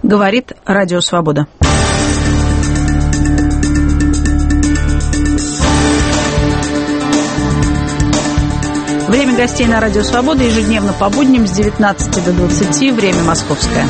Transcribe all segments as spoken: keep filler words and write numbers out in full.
Говорит Радио Свобода. Время гостей на Радио Свобода ежедневно по будням с девятнадцати до двадцати, время московское.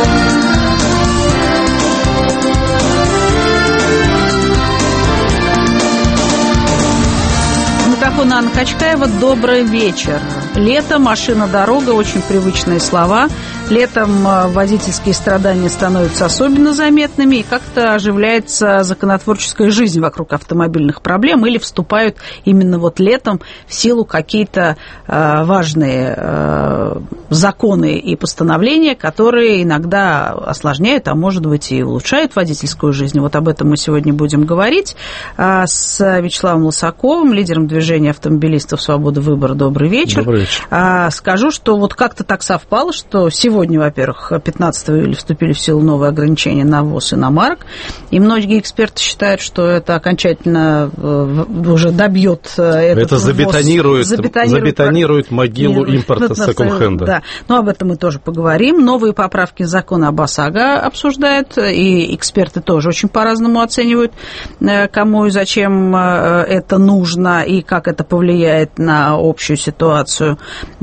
Микрофон Анна Качкаева. Добрый вечер. Лето, машина, дорога – очень привычные слова. Летом водительские страдания становятся особенно заметными, и как-то оживляется законотворческая жизнь вокруг автомобильных проблем, или вступают именно вот летом в силу какие-то э, важные э, законы и постановления, которые иногда осложняют, а может быть и улучшают водительскую жизнь. Вот об этом мы сегодня будем говорить э, с Вячеславом Лысаковым, лидером движения автомобилистов «Свобода выбора». Добрый вечер. Добрый вечер. Э, скажу, что вот как-то так совпало, что сегодня Сегодня, во-первых, пятнадцатого июля вступили в силу новые ограничения на ввоз иномарок, и многие эксперты считают, что это окончательно уже добьет этот это забетонирует, забетонирует, забетонирует могилу импорта секонд-хенда. Да, но об этом мы тоже поговорим. Новые поправки закона об ОСАГО обсуждают, и эксперты тоже очень по-разному оценивают, кому и зачем это нужно, и как это повлияет на общую ситуацию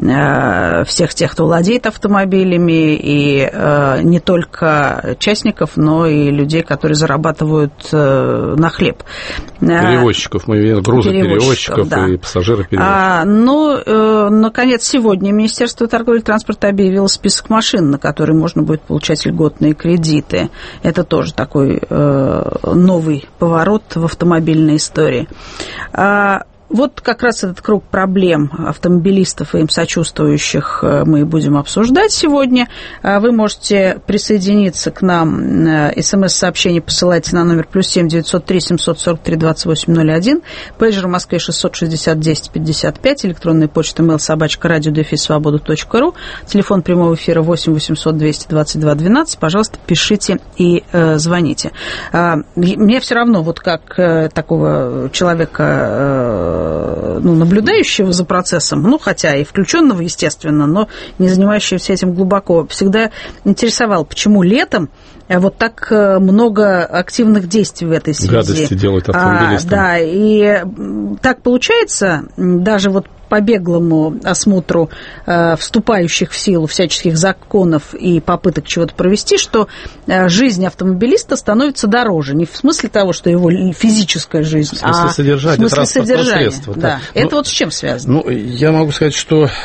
всех тех, кто владеет автомобилями, и э, не только частников, но и людей, которые зарабатывают э, на хлеб. Перевозчиков, мы имеем грузоперевозчиков да. и пассажироперевозчиков. А, ну, э, наконец, сегодня Министерство торговли и транспорта объявило список машин, на которые можно будет получать льготные кредиты. Это тоже такой э, новый поворот в автомобильной истории. А, Вот как раз этот круг проблем автомобилистов и им сочувствующих мы будем обсуждать сегодня. Вы можете присоединиться к нам. СМС-сообщение посылайте на номер плюс семь девятьсот три семьсот сорок три двадцать восемь ноль один. Пейджер в Москве шестьсот шестьдесят десять пятьдесят пять. Электронная почта mail собачка радио дефис свобода точка ру. Телефон прямого эфира восемь восемьсот двести двадцать два двенадцать. Пожалуйста, пишите и э, звоните. Э, мне все равно, вот как э, такого человека... Э, ну, наблюдающего за процессом, ну, хотя и включенного, естественно, но не занимающегося этим глубоко, всегда интересовало, почему летом вот так много активных действий в этой связи. Гадости делают автомобилисты. А, да, и так получается, даже вот по беглому осмотру э, вступающих в силу всяческих законов и попыток чего-то провести, что э, жизнь автомобилиста становится дороже. Не в смысле того, что его физическая жизнь, в смысле а содержания, в смысле содержания. Да. Да. Ну, это вот с чем связано? Ну, я могу сказать, что, э,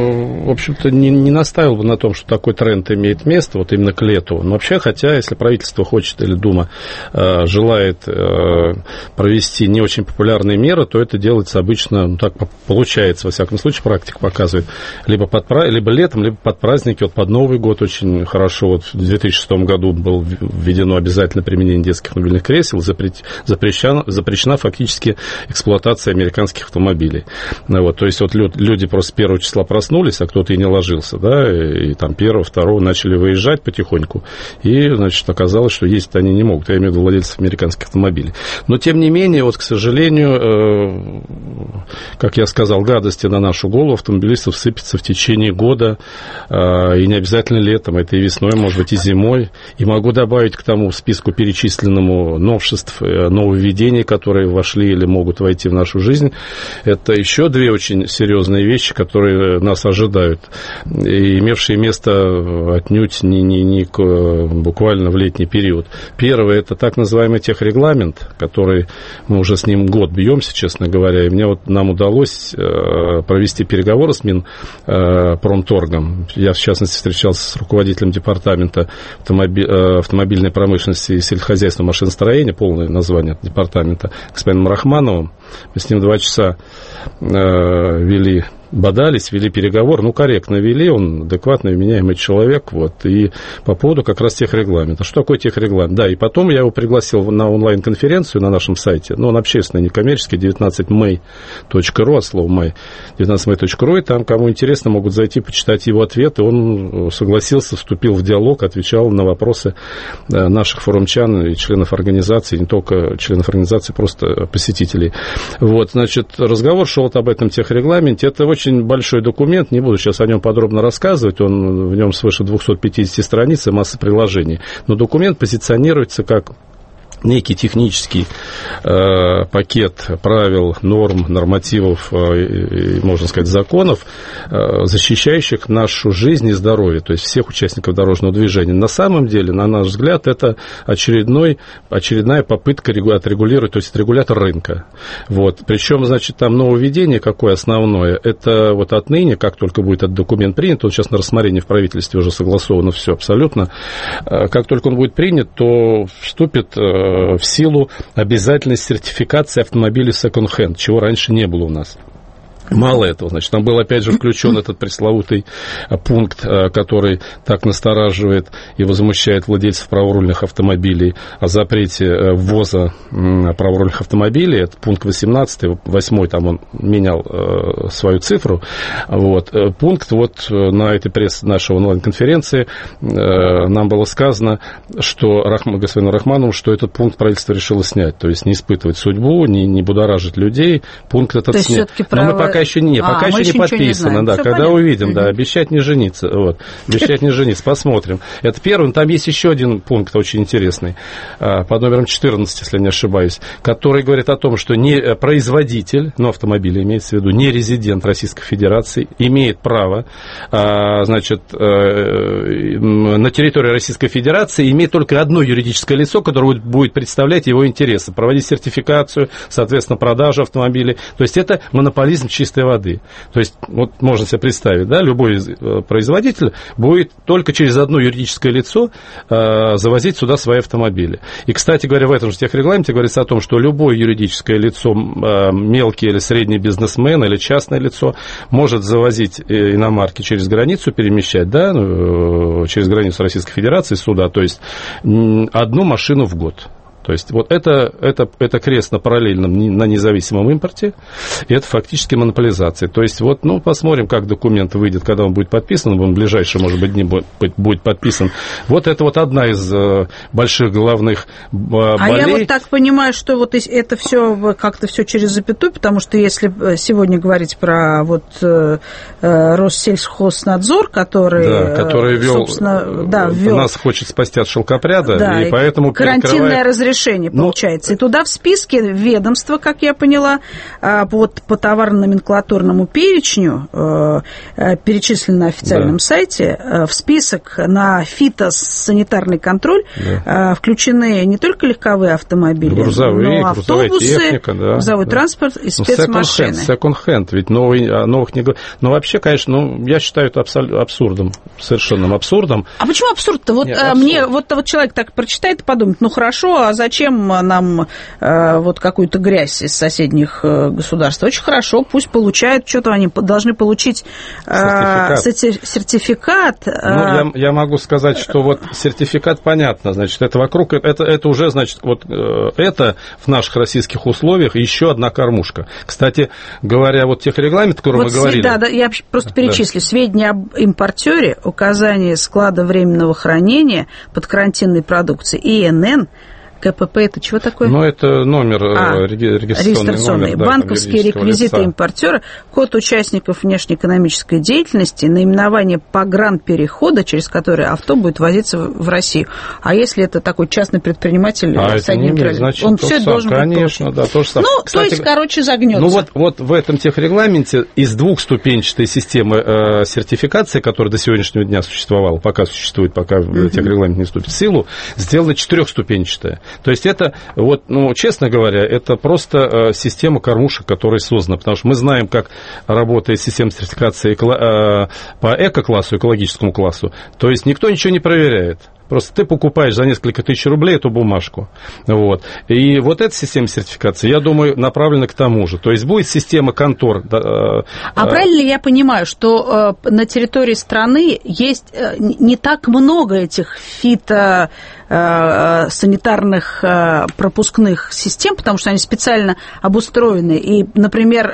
в общем-то, не, не настаивал бы на том, что такой тренд имеет место, вот именно к лету. Но вообще, хотя, если правительство хочет или Дума э, желает э, провести не очень популярные меры, то это делается обычно, ну, так получается, во всяком случае, практика показывает, либо, под, либо летом, либо под праздники, вот под Новый год очень хорошо, вот в две тысячи шестом году было введено обязательное применение детских мобильных кресел, запрещена, запрещена фактически эксплуатация американских автомобилей. Вот, то есть, вот люди просто с первого числа проснулись, а кто-то и не ложился, да, и там первого, второго начали выезжать потихоньку, и, значит, оказалось, что ездить они не могут, я имею в виду владельцев американских автомобилей. Но, тем не менее, вот, к сожалению, как я сказал, гадости на нашу голову автомобилистов сыпется в течение года, и не обязательно летом, это и весной, может быть, и зимой. И могу добавить к тому списку перечисленному новшеств, нововведений, которые вошли или могут войти в нашу жизнь. Это еще две очень серьезные вещи, которые нас ожидают, и имевшие место отнюдь не, не, не буквально в летний период. Первое – это так называемый техрегламент, который мы уже с ним год бьемся, честно говоря, и мне вот нам удалось провести переговоры с Минпромторгом. Я, в частности, встречался с руководителем департамента автомобильной промышленности и сельскохозяйства машиностроения, полное название департамента, господином Рахмановым. Мы с ним два часа вели бодались, вели переговор, ну, корректно вели, он адекватный, вменяемый человек, вот, и по поводу как раз техрегламента. Что такое техрегламент? Да, и потом я его пригласил на онлайн-конференцию на нашем сайте, ну, он общественный, некоммерческий, девятнадцать мэй точка ру, от слова май, девятнадцать мэй точка ру, и там, кому интересно, могут зайти, почитать его ответы, он согласился, вступил в диалог, отвечал на вопросы наших форумчан и членов организации, не только членов организации, просто посетителей. Вот, значит, разговор шел об этом техрегламенте, это очень очень большой документ, не буду сейчас о нем подробно рассказывать, он, в нем свыше двести пятьдесят страниц и масса приложений. Но документ позиционируется как некий технический э, пакет правил, норм, нормативов, э, можно сказать, законов, э, защищающих нашу жизнь и здоровье, то есть всех участников дорожного движения. На самом деле, на наш взгляд, это очередной, очередная попытка отрегулировать, то есть регулятор рынка. Вот. Причем, значит, там нововведение какое основное, это вот отныне, как только будет этот документ принят, он сейчас на рассмотрении в правительстве уже согласовано все абсолютно, э, как только он будет принят, то вступит э, в силу обязательность сертификации автомобилей секонд-хенд, чего раньше не было у нас. Мало этого, значит, там был опять же включен этот пресловутый пункт, который так настораживает и возмущает владельцев праворульных автомобилей о запрете ввоза праворульных автомобилей. Это пункт восемнадцатый, восьмой, там он менял свою цифру. Вот. Пункт вот на этой пресс нашей онлайн-конференции нам было сказано, что господину Рахманову, что этот пункт правительство решило снять, то есть не испытывать судьбу, не, не будоражить людей. Пункт этот снят. Но мы пока еще не, а, пока еще не подписано, не да, когда понятно. Увидим, да, обещать не жениться, вот, обещать не жениться, посмотрим. Это первый, но там есть еще один пункт очень интересный, под номером четырнадцать, если не ошибаюсь, который говорит о том, что не производитель, ну, автомобиля имеется в виду, не резидент Российской Федерации, имеет право, значит, на территории Российской Федерации иметь только одно юридическое лицо, которое будет представлять его интересы, проводить сертификацию, соответственно, продажу автомобилей. То есть это монополизм чистой воды. То есть, вот можно себе представить, да, любой производитель будет только через одно юридическое лицо э, завозить сюда свои автомобили. И, кстати говоря, в этом же техрегламенте говорится о том, что любое юридическое лицо, э, мелкий или средний бизнесмен или частное лицо, может завозить иномарки через границу, перемещать, да, э, через границу Российской Федерации сюда, то есть одну машину в год. То есть вот это, это, это крест на параллельном, на независимом импорте, и это фактически монополизация. То есть вот, ну, посмотрим, как документ выйдет, когда он будет подписан, он в ближайшие, может быть, дни будет подписан. Вот это вот одна из больших головных болей. А я вот так понимаю, что вот это все как-то все через запятую, потому что если сегодня говорить про вот Россельхознадзор, который, да, который вел, да, ввел, нас хочет спасти от шелкопряда, да, и поэтому карантинное разрешение. Решение, получается. Ну, и туда в списке ведомства, как я поняла, вот по товарно-номенклатурному перечню, перечислено на официальном да. сайте, в список на фитосанитарный контроль да. включены не только легковые автомобили, грузовые, но автобусы, техника, да, грузовой да. транспорт и спецмашины. Секонд-хенд, ведь новый, новых не... Ну, вообще, конечно, ну, я считаю это абсурдом, совершенным абсурдом. А почему абсурд-то? Вот Нет, абсурд. Мне вот, вот человек так прочитает и подумает, ну, хорошо, а зачем нам э, вот какую-то грязь из соседних э, государств? Очень хорошо, пусть получают, что-то они должны получить э, сертификат. сертификат э... Ну, я, я могу сказать, что вот сертификат, понятно, значит, это вокруг, это, это уже, значит, вот э, это в наших российских условиях еще одна кормушка. Кстати говоря, вот техрегламент, о котором вот мы говорили. Да, да, я просто перечислю. Да. Сведения об импортере, указание склада временного хранения под карантинной продукцией, ИНН, КПП, это чего такое? Ну, это номер, а, регистрационный, регистрационный номер. Да, банковские реквизиты лица. Импортера, код участников внешнеэкономической деятельности, наименование погранперехода, через который авто будет возиться в Россию. А если это такой частный предприниматель, а это не имеет значения, он все должен быть конечно, да, то же самое. Ну, Кстати, то есть, короче, загнется. Ну, вот, вот в этом техрегламенте из двухступенчатой системы э, сертификации, которая до сегодняшнего дня существовала, пока существует, пока uh-huh. техрегламент не вступит в силу, сделана четырехступенчатая. То есть это, вот, ну, честно говоря, это просто э, система кормушек, которая создана, потому что мы знаем, как работает система сертификации эко, э, по эко-классу, экологическому классу. То есть никто ничего не проверяет. Просто ты покупаешь за несколько тысяч рублей эту бумажку. Вот. И вот эта система сертификации, я думаю, направлена к тому же. То есть будет система контор. А э, правильно ли я понимаю, что э, на территории страны есть э, не так много этих фито... санитарных пропускных систем, потому что они специально обустроены, и, например,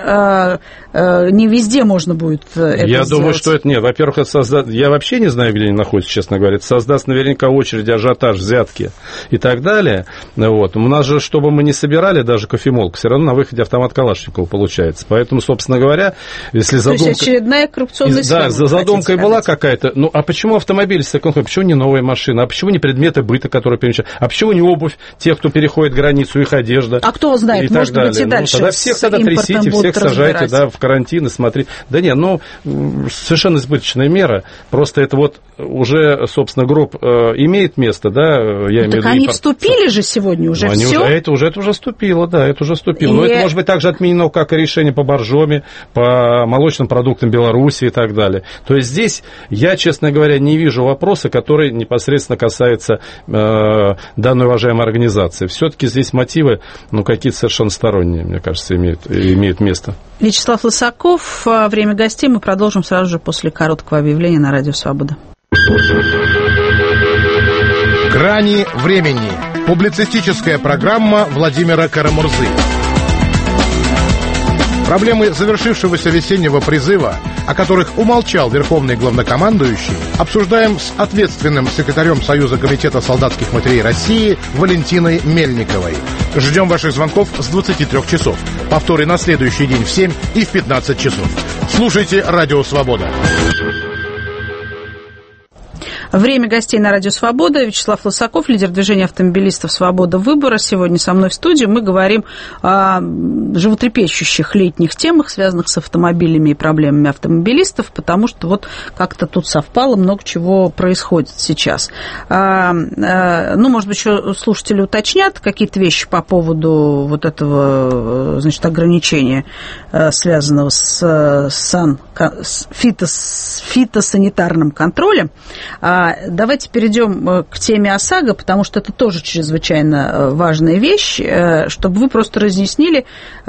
не везде можно будет это Я сделать. думаю, что это нет. Во-первых, это создаст... я вообще не знаю, где они находятся, честно говоря. Это создаст наверняка пока очереди, ажиотаж, взятки и так далее. Вот. У нас же, чтобы мы не собирали даже кофемолку, все равно на выходе автомат Калашникова получается. Поэтому, собственно говоря, если задумка... То есть очередная коррупционная схема. Да, за задумкой была какая-то. Ну, а почему автомобиль, почему не новая машина, а почему не предметы быта, которые перемещают, а почему не обувь тех, кто переходит границу, их одежда? А кто знает, и может так быть, и дальше. Ну, тогда всех тогда трясите, всех сажайте, да, в карантин и смотрите. Да нет, ну, совершенно избыточная мера. Просто это вот уже, собственно, гроб э, имеет место, да, я ну, имею в виду... Так они вступили же сегодня уже, ну, все. Уже, это, уже, это уже вступило, да, это уже вступило. И... Но это может быть также отменено, как и решение по боржоме, по молочным продуктам Беларуси и так далее. То есть здесь я, честно говоря, не вижу вопроса, который непосредственно касается э, данной уважаемой организации. Все-таки здесь мотивы, ну, какие-то совершенно сторонние, мне кажется, имеют, имеют место. Вячеслав Лысаков, время гостей мы продолжим сразу же после короткого объявления на Радио Свобода. «Грани времени». Публицистическая программа Владимира Карамурзы. Проблемы завершившегося весеннего призыва, о которых умолчал Верховный Главнокомандующий, обсуждаем с ответственным секретарем Союза комитета солдатских матерей России Валентиной Мельниковой. Ждем ваших звонков с двадцати трёх часов. Повторы на следующий день в семь и в пятнадцать часов. Слушайте «Радио Свобода». Время гостей на Радио Свобода. Вячеслав Лысаков, лидер движения автомобилистов «Свобода выбора». Сегодня со мной в студии. Мы говорим о животрепещущих летних темах, связанных с автомобилями и проблемами автомобилистов, потому что вот как-то тут совпало, много чего происходит сейчас. Ну, может быть, еще слушатели уточнят какие-то вещи по поводу вот этого, значит, ограничения, связанного с, сан, с, фитос, фитосанитарным контролем. Давайте перейдем к теме ОСАГО, потому что это тоже чрезвычайно важная вещь, чтобы вы просто разъяснили,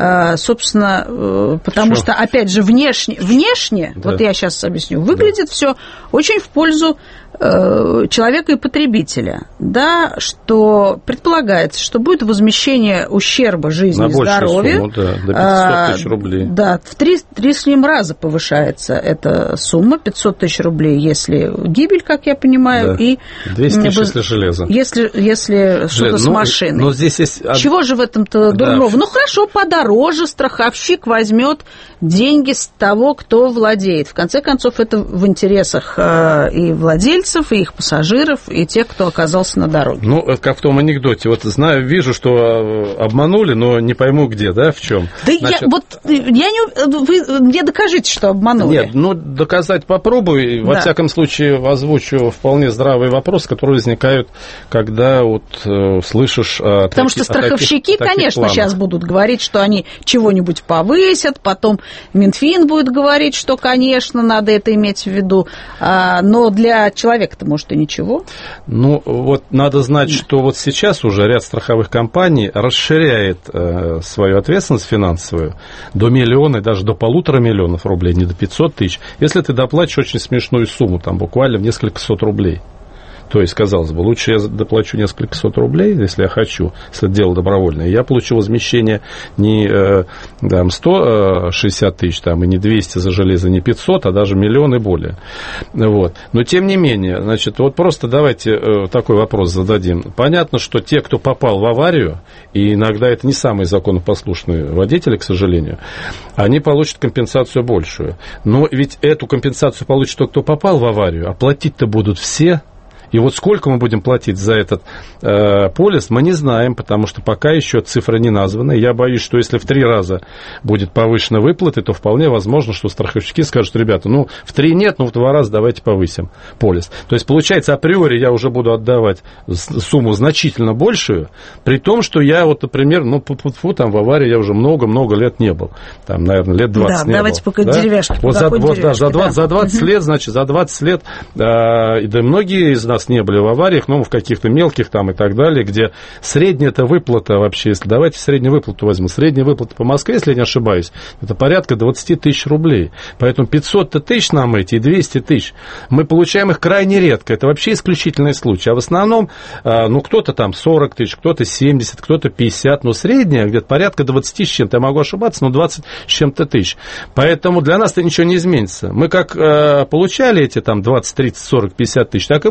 собственно, потому что, что опять же, внешне, внешне да. Вот я сейчас объясню, выглядит да. все очень в пользу человека и потребителя, да, что предполагается, что будет возмещение ущерба жизни и здоровью. Сумму, да, до пятьсот тысяч рублей. Да, в три, три с ним раза повышается эта сумма, пятьсот тысяч рублей, если гибель, как я понимаю, да. и... двести тысяч, если железо. Если, если что-то с машиной. Но здесь есть... Чего же в этом-то да. дурного? Ну, хорошо, подороже страховщик возьмет деньги с того, кто владеет. В конце концов, это в интересах и владельцев, и их пассажиров, и тех, кто оказался на дороге. Ну, как в том анекдоте. Вот знаю, вижу, что обманули, но не пойму где, да, в чем. Да Значит... я, вот, я не... Вы мне докажите, что обманули. Нет, ну, доказать попробуй. Да. Во всяком случае, озвучу вполне здравый вопрос, который возникает, когда вот э, слышишь о Потому таки, что страховщики, о таких, конечно, таких сейчас будут говорить, что они чего-нибудь повысят, потом Минфин будет говорить, что, конечно, надо это иметь в виду, а, но для человека-то, может, и ничего. Ну, вот надо знать, да. что вот сейчас уже ряд страховых компаний расширяет э, свою ответственность финансовую до миллиона и даже до полутора миллионов рублей, не до пятисот тысяч, если ты доплатишь очень смешную сумму, там буквально в несколько сот рублей. То есть, казалось бы, лучше я доплачу несколько сот рублей, если я хочу, если это дело добровольное. Я получу возмещение не там, сто шестьдесят тысяч, там, и не двести за железо, не пятьсот, а даже миллион и более. Вот. Но, тем не менее, значит, вот просто давайте такой вопрос зададим. Понятно, что те, кто попал в аварию, и иногда это не самые законопослушные водители, к сожалению, они получат компенсацию большую. Но ведь эту компенсацию получит тот, кто попал в аварию, а платить-то будут все. И вот сколько мы будем платить за этот э, полис, мы не знаем, потому что пока еще цифра не названа. Я боюсь, что если в три раза будет повышена выплата, то вполне возможно, что страховщики скажут: ребята, ну, в три нет, но в два раза давайте повысим полис. То есть, получается, априори я уже буду отдавать сумму значительно большую, при том, что я вот, например, ну, фу-фу-фу, там в аварии я уже много-много лет не был. Там, наверное, лет двадцать да, не давайте был. пока Да? деревяшки. Вот, за, вот да, за, двадцать, да. за двадцать лет, значит, за двадцать лет, э, да многие из нас не были в авариях, но в каких-то мелких там и так далее, где средняя-то выплата вообще, если давайте среднюю выплату возьму, средняя выплата по Москве, если я не ошибаюсь, это порядка двадцать тысяч рублей. Поэтому пятьсот тысяч нам эти и двести тысяч, мы получаем их крайне редко. Это вообще исключительный случай. А в основном, ну, кто-то там сорок тысяч, кто-то семьдесят, кто-то пятьдесят, но средняя где-то порядка двадцать с чем-то. Я могу ошибаться, но двадцать с чем-то тысяч. Поэтому для нас-то ничего не изменится. Мы как получали эти там двадцать, тридцать, сорок, пятьдесят тысяч, так и будем получать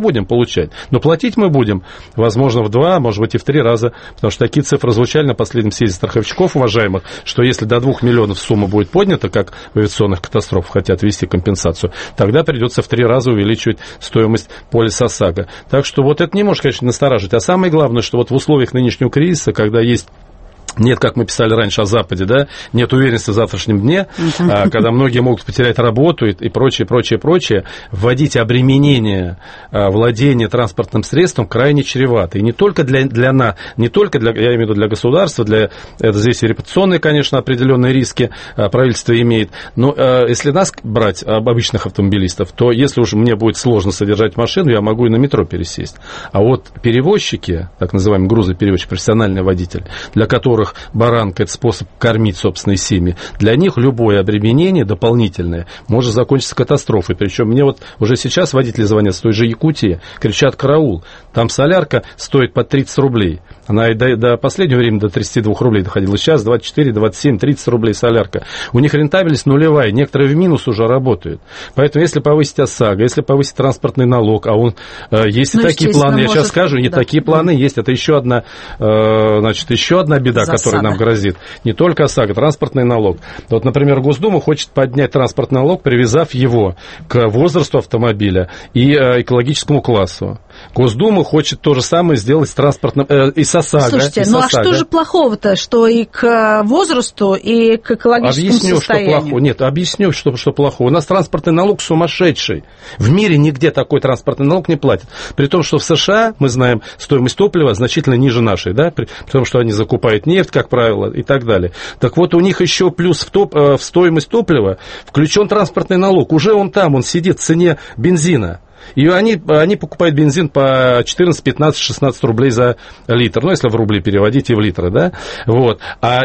получать. Но платить мы будем, возможно, в два, может быть, и в три раза, потому что такие цифры звучали на последнем съезде страховщиков, уважаемых, что если до двух миллионов сумма будет поднята, как в авиационных катастрофах хотят ввести компенсацию, тогда придется в три раза увеличивать стоимость полиса ОСАГО. Так что вот это не может, конечно, настораживать. А самое главное, что вот в условиях нынешнего кризиса, когда есть нет, как мы писали раньше о Западе, да, нет уверенности в завтрашнем дне, uh-huh. когда многие могут потерять работу и, и прочее, прочее, прочее, вводить обременение владения транспортным средством крайне чревато. И не только для, для нас, не только для, я имею в виду для государства, для, это здесь и репутационные, конечно, определенные риски правительство имеет, но если нас брать, обычных автомобилистов, то если уж мне будет сложно содержать машину, я могу и на метро пересесть. А вот перевозчики, так называемые грузоперевозчики, профессиональный водитель, для которых баранка – это способ кормить собственные семьи. Для них любое обременение дополнительное может закончиться катастрофой. Причем мне вот уже сейчас водители звонят с той же Якутии, кричат: караул, там солярка стоит по тридцать рублей. Она и до, до последнего времени до тридцати двух рублей доходила. Сейчас двадцать четыре, двадцать семь, тридцать рублей солярка. У них рентабельность нулевая, некоторые в минус уже работают. Поэтому если повысить ОСАГО, если повысить транспортный налог, а он, э, есть и ну, такие планы, может, я сейчас скажу, не да. такие планы есть, это еще одна, э, значит, еще одна беда, Засада. которая нам грозит. Не только ОСАГО, транспортный налог. Вот, например, Госдума хочет поднять транспортный налог, привязав его к возрасту автомобиля и э, экологическому классу. Госдума хочет то же самое сделать с транспортным, э, и с ОСАГО. Слушайте, и ну с а что же плохого-то, что и к возрасту, и к экологическому объясню, состоянию? Что плохого. Нет, объясню, что, что плохого. У нас транспортный налог сумасшедший. В мире нигде такой транспортный налог не платят. При том, что в США, мы знаем, стоимость топлива значительно ниже нашей, да, при, при том, что они закупают нефть, как правило, и так далее. Так вот, у них еще плюс в, топ, в стоимость топлива включен транспортный налог. Уже он там, он сидит в цене бензина. И они, они покупают бензин по четырнадцать, пятнадцать, шестнадцать рублей за литр. Ну, если в рубли переводить и в литры, да. Вот. А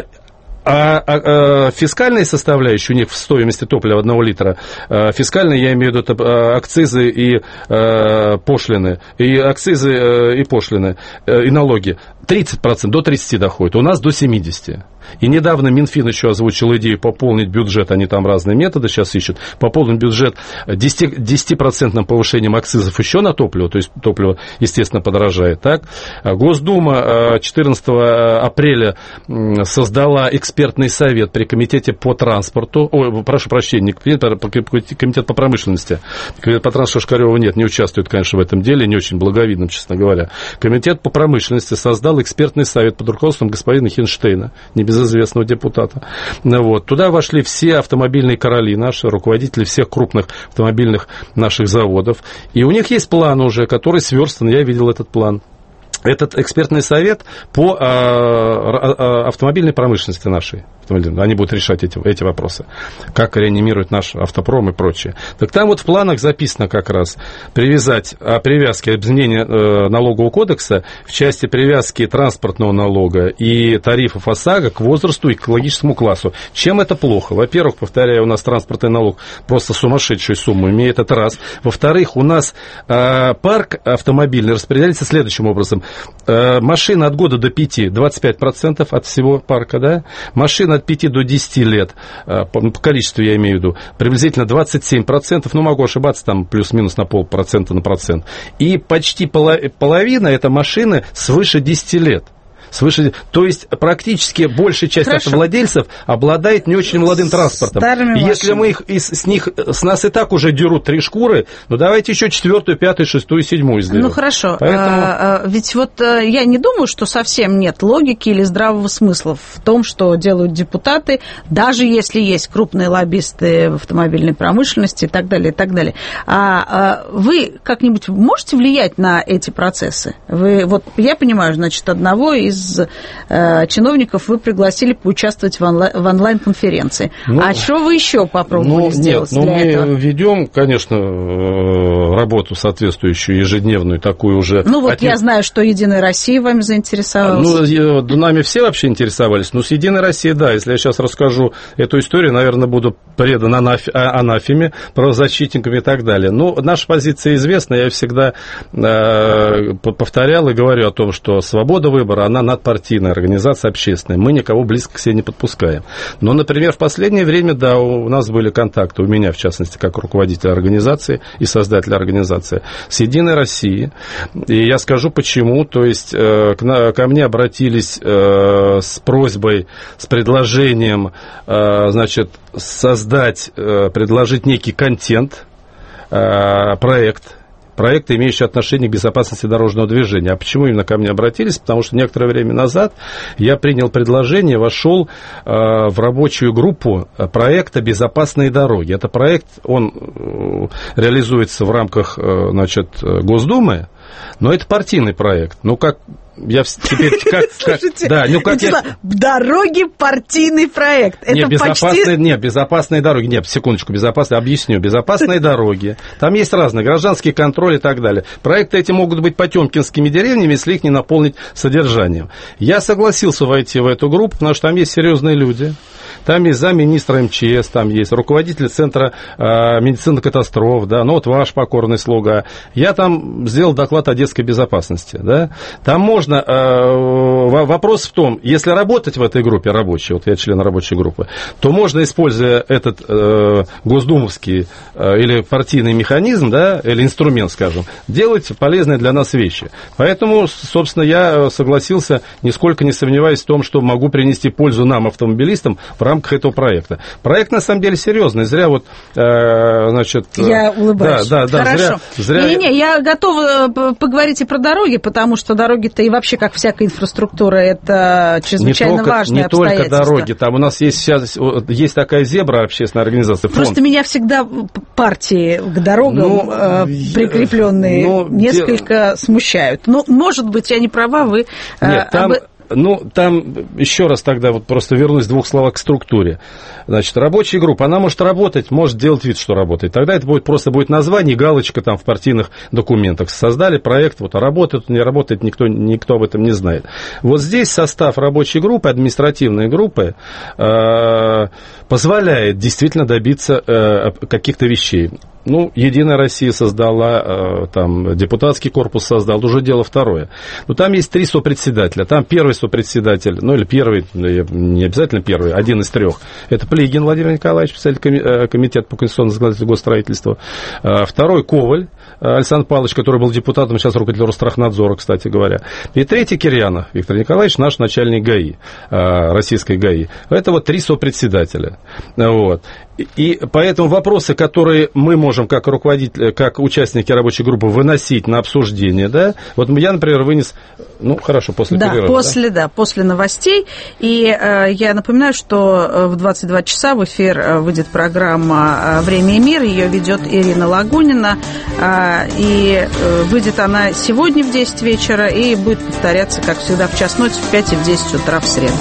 А, а, а фискальная составляющая у них в стоимости топлива одного литра, а, фискальная, я имею в виду, это акцизы и а, пошлины, и акцизы а, и пошлины, а, и налоги, тридцать процентов, до тридцати доходит, у нас до семидесяти. И недавно Минфин еще озвучил идею пополнить бюджет, они там разные методы сейчас ищут, пополнить бюджет десять процентов повышением акцизов еще на топливо, то есть топливо, естественно, подорожает. Так? Госдума четырнадцатого апреля создала экспертный совет при комитете по транспорту, ой, прошу прощения, комитет по промышленности, комитет по транспорту Шкарева нет, не участвует, конечно, в этом деле, не очень благовидным, честно говоря. Комитет по промышленности создал экспертный совет под руководством господина Хинштейна, не без известного депутата. Вот. Туда вошли все автомобильные короли наши, руководители всех крупных автомобильных наших заводов. И у них есть план уже, который сверстан, я видел этот план. Этот экспертный совет по а, а, автомобильной промышленности нашей. Они будут решать эти, эти вопросы. Как реанимировать наш автопром и прочее. Так там вот в планах записано как раз привязать о привязке изменения э, налогового кодекса в части привязки транспортного налога и тарифов ОСАГО к возрасту и к экологическому классу. Чем это плохо? Во-первых, повторяю, у нас транспортный налог просто сумасшедшую сумму имеет, это раз. Во-вторых, у нас э, парк автомобильный распределяется следующим образом. Э, машины от года до пяти, двадцать пять процентов от всего парка, да? Машины от пяти до десяти лет, по количеству я имею в виду, приблизительно двадцать семь процентов, ну, могу ошибаться, там плюс-минус на полпроцента на процент. И почти половина это машины свыше десяти лет. Свыше, то есть практически большая часть Хорошо. автовладельцев обладает не очень молодым транспортом. И если мы их из, с них с нас и так уже дерут три шкуры, ну давайте еще четвертую, пятую, шестую, седьмую сделаем. Ну хорошо. Поэтому... А, ведь вот я не думаю, что совсем нет логики или здравого смысла в том, что делают депутаты, даже если есть крупные лоббисты в автомобильной промышленности и так далее, и так далее. А, а вы как-нибудь можете влиять на эти процессы? Вы вот я понимаю, значит, одного из из э, чиновников вы пригласили поучаствовать в, онлай- в онлайн-конференции. Ну, а что вы еще попробовали ну, сделать нет, для ну, этого? Мы ведем, конечно, работу соответствующую, ежедневную, такую уже. Ну, вот От... я знаю, что «Единая Россия» вами заинтересовалась. Ну, нами все вообще интересовались. Ну, с «Единой Россией», да, если я сейчас расскажу эту историю, наверное, буду предан анаф... анафеме, правозащитникам и так далее. Ну, наша позиция известна, я всегда э, повторял и говорю о том, что свобода выбора, она надпартийная организация общественная. Мы никого близко к себе не подпускаем. Но, например, в последнее время, да, у нас были контакты, у меня, в частности, как руководителя организации и создателя организации, с «Единой Россией». И я скажу, почему. То есть ко мне обратились с просьбой, с предложением, значит, создать, предложить некий контент, проект, проект, имеющий отношение к безопасности дорожного движения. А почему именно ко мне обратились? Потому что некоторое время назад я принял предложение, вошел э, в рабочую группу проекта «Безопасные дороги». Это проект, он э, реализуется в рамках э, значит, Госдумы, но это партийный проект. Ну, как... Я теперь как... Слушайте, да, ну, как я... дороги партийный проект. Это нет, безопасные, почти... нет, безопасные дороги. Нет, секундочку, безопасные, объясню. Безопасные дороги. Там есть разные, гражданский контроль и так далее. Проекты эти могут быть потемкинскими деревнями, если их не наполнить содержанием. Я согласился войти в эту группу, потому что там есть серьезные люди. Там есть замминистра эм че эс, там есть руководитель Центра э, медицины катастроф, да, ну вот ваш покорный слуга. Я там сделал доклад о детской безопасности, да. Там можно, э, вопрос в том, если работать в этой группе рабочей, вот я член рабочей группы, то можно, используя этот э, госдумовский э, или партийный механизм, да, или инструмент, скажем, делать полезные для нас вещи. Поэтому, собственно, я согласился, нисколько не сомневаясь в том, что могу принести пользу нам, автомобилистам, в рамках этого проекта. Проект, на самом деле, серьезный. Зря вот, э, значит... Я улыбаюсь. Да, да, да. Хорошо. Зря, зря... Не-не, я готова поговорить и про дороги, потому что дороги-то и вообще, как всякая инфраструктура, это чрезвычайно не только, важное не обстоятельство. Не только дороги. Там у нас есть, сейчас, есть такая «Зебра», общественная организация, фонд. Просто меня всегда партии к дорогам ну, э, прикрепленные ну, несколько де... смущают. Ну, может быть, я не права, вы... Э, Нет, там... об... Ну, там, еще раз тогда вот просто вернусь в двух словах к структуре. Значит, рабочая группа, она может работать, может делать вид, что работает. Тогда это будет просто будет название, галочка там в партийных документах. Создали проект, вот, а работает, не работает, никто, никто об этом не знает. Вот здесь состав рабочей группы, административной группы, э, позволяет действительно добиться э, каких-то вещей. Ну, «Единая Россия» создала, там, депутатский корпус создал, уже дело второе. Но там есть три сопредседателя. Там первый сопредседатель, ну, или первый, не обязательно первый, один из трех. Это Плигин Владимир Николаевич, председатель комитета по конституционному законодательству и госстроительству. Второй — Коваль Александр Павлович, который был депутатом, сейчас руководитель Росстрахнадзора, кстати говоря. И третий — Кирьянов Виктор Николаевич, наш начальник ГАИ, российской ГАИ. Это вот три сопредседателя. Вот. И поэтому вопросы, которые мы можем как руководитель, как участники рабочей группы выносить на обсуждение, да, вот я, например, вынес, ну, хорошо, после да, перерыва. После, да? да, после новостей. И э, я напоминаю, что в двадцать два часа в эфир выйдет программа «Время и мир», ее ведет Ирина Лагунина, э, и э, выйдет она сегодня в десять вечера и будет повторяться, как всегда, в час ночи, в пять и в десять утра в среду.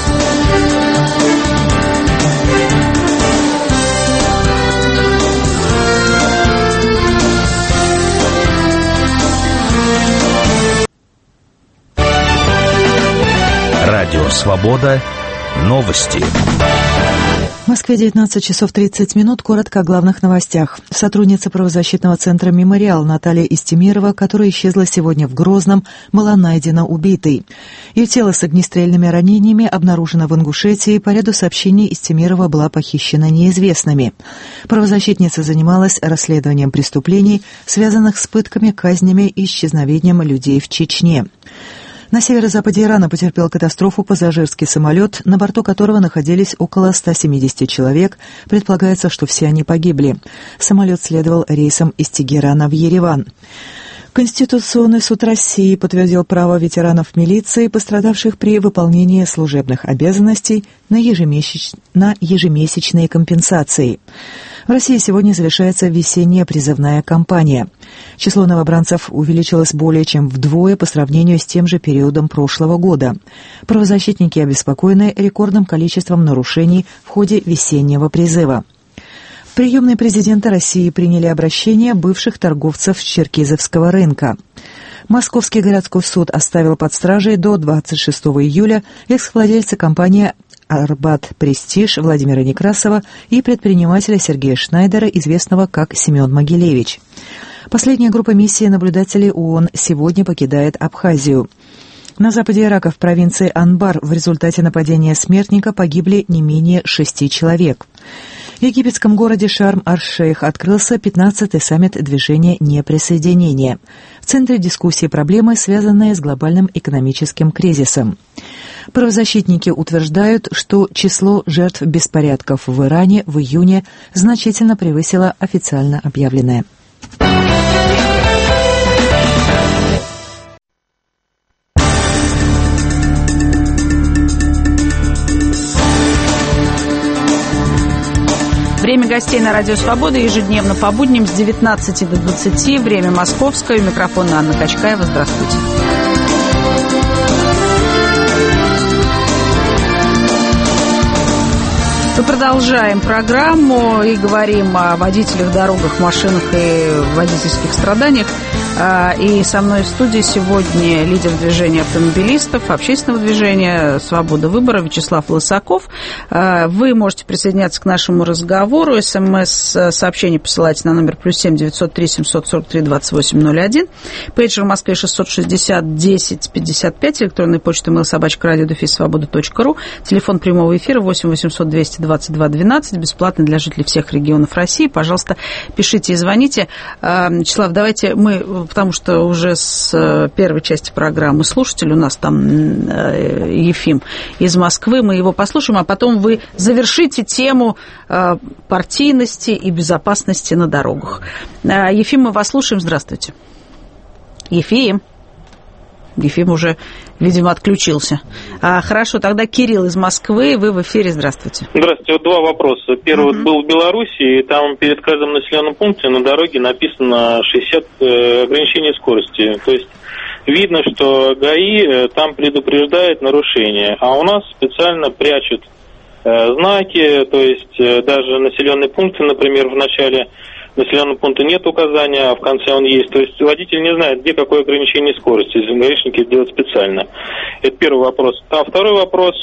Радио «Свобода». Новости. В Москве девятнадцать часов тридцать минут. Коротко о главных новостях. Сотрудница правозащитного центра «Мемориал» Наталья Истемирова, которая исчезла сегодня в Грозном, была найдена убитой. Ее тело с огнестрельными ранениями обнаружено в Ингушетии. По ряду сообщений Истемирова была похищена неизвестными. Правозащитница занималась расследованием преступлений, связанных с пытками, казнями и исчезновением людей в Чечне. На северо-западе Ирана потерпел катастрофу пассажирский самолет, на борту которого находились около ста семидесяти человек. Предполагается, что все они погибли. Самолет следовал рейсом из Тегерана в Ереван. Конституционный суд России подтвердил право ветеранов милиции, пострадавших при выполнении служебных обязанностей, на, ежемесяч... на ежемесячные компенсации. В России сегодня завершается весенняя призывная кампания. Число новобранцев увеличилось более чем вдвое по сравнению с тем же периодом прошлого года. Правозащитники обеспокоены рекордным количеством нарушений в ходе весеннего призыва. В приемной президента России приняли обращение бывших торговцев с Черкизовского рынка. Московский городской суд оставил под стражей до двадцать шестого июля экс-владельца компании «Арбат Престиж» Владимира Некрасова и предпринимателя Сергея Шнайдера, известного как Семен Могилевич. Последняя группа миссии наблюдателей ООН сегодня покидает Абхазию. На западе Ирака в провинции Анбар в результате нападения смертника погибли не менее шести человек. В египетском городе Шарм-ар-Шейх открылся пятнадцатый саммит движения неприсоединения. В центре дискуссии проблемы, связанные с глобальным экономическим кризисом. Правозащитники утверждают, что число жертв беспорядков в Иране в июне значительно превысило официально объявленное. Время гостей на Радио Свобода ежедневно по будням с девятнадцати до двадцати. Время московское. У микрофона Анна Качкаева. Здравствуйте. Мы продолжаем программу и говорим о водителях, дорогах, машинах и водительских страданиях. И со мной в студии сегодня лидер движения автомобилистов, общественного движения «Свобода выбора» Вячеслав Лысаков. Вы можете присоединяться к нашему разговору. СМС-сообщение посылайте на номер плюс семь девятьсот три семьсот сорок три двадцать восемь ноль один. Пейджер в Москве шестьсот шестьдесят десять пятьдесят пять. Электронная почта mail собачка радио дефис свобода точка ру. Телефон прямого эфира восемь восемьсот двести двадцать два двенадцать. Бесплатный для жителей всех регионов России. Пожалуйста, пишите и звоните. Вячеслав, давайте мы... Потому что уже с первой части программы слушатель у нас там Ефим из Москвы, мы его послушаем, а потом вы завершите тему партийности и безопасности на дорогах. Ефим, мы вас слушаем. Здравствуйте. Ефим. Ефим уже, видимо, отключился. А, хорошо, тогда Кирилл из Москвы, вы в эфире, здравствуйте. Здравствуйте, вот два вопроса. Первый uh-huh. был в Беларуси, и там перед каждым населенным пунктом на дороге написано шестьдесят э, ограничений скорости. То есть видно, что ГАИ э, там предупреждает нарушения, а у нас специально прячут э, знаки, то есть э, даже населенные пункты, например, в начале населенного пункта нет указания, а в конце он есть. То есть водитель не знает, где какое ограничение скорости. Гаишники это делают специально. Это первый вопрос. А второй вопрос.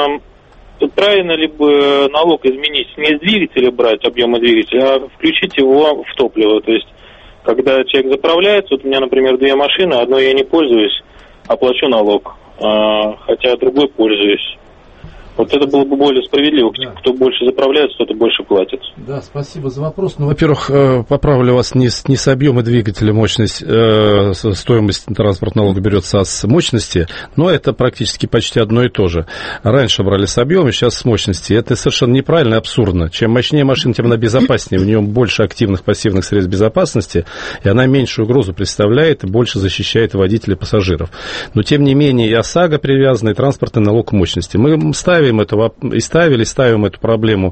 Э, правильно ли бы налог изменить? Не с двигателя брать, объема двигателя, а включить его в топливо. То есть, когда человек заправляется, вот у меня, например, две машины, одной я не пользуюсь, а плачу налог, э, хотя другой пользуюсь. Вот это было бы более справедливо. Да. Кто больше заправляется, тот и больше платит. Да, спасибо за вопрос. Ну, во-первых, поправлю вас, не с, не с объема двигателя мощность, э, стоимость транспортного налога берется, а с мощности, но это практически почти одно и то же. Раньше брали с объема, сейчас с мощности. Это совершенно неправильно и абсурдно. Чем мощнее машина, тем она безопаснее. В нем больше активных пассивных средств безопасности, и она меньшую угрозу представляет и больше защищает водителей и пассажиров. Но, тем не менее, и ОСАГО привязана, и транспортный налог мощности. Мы ставим Эту, и ставили, ставим эту проблему.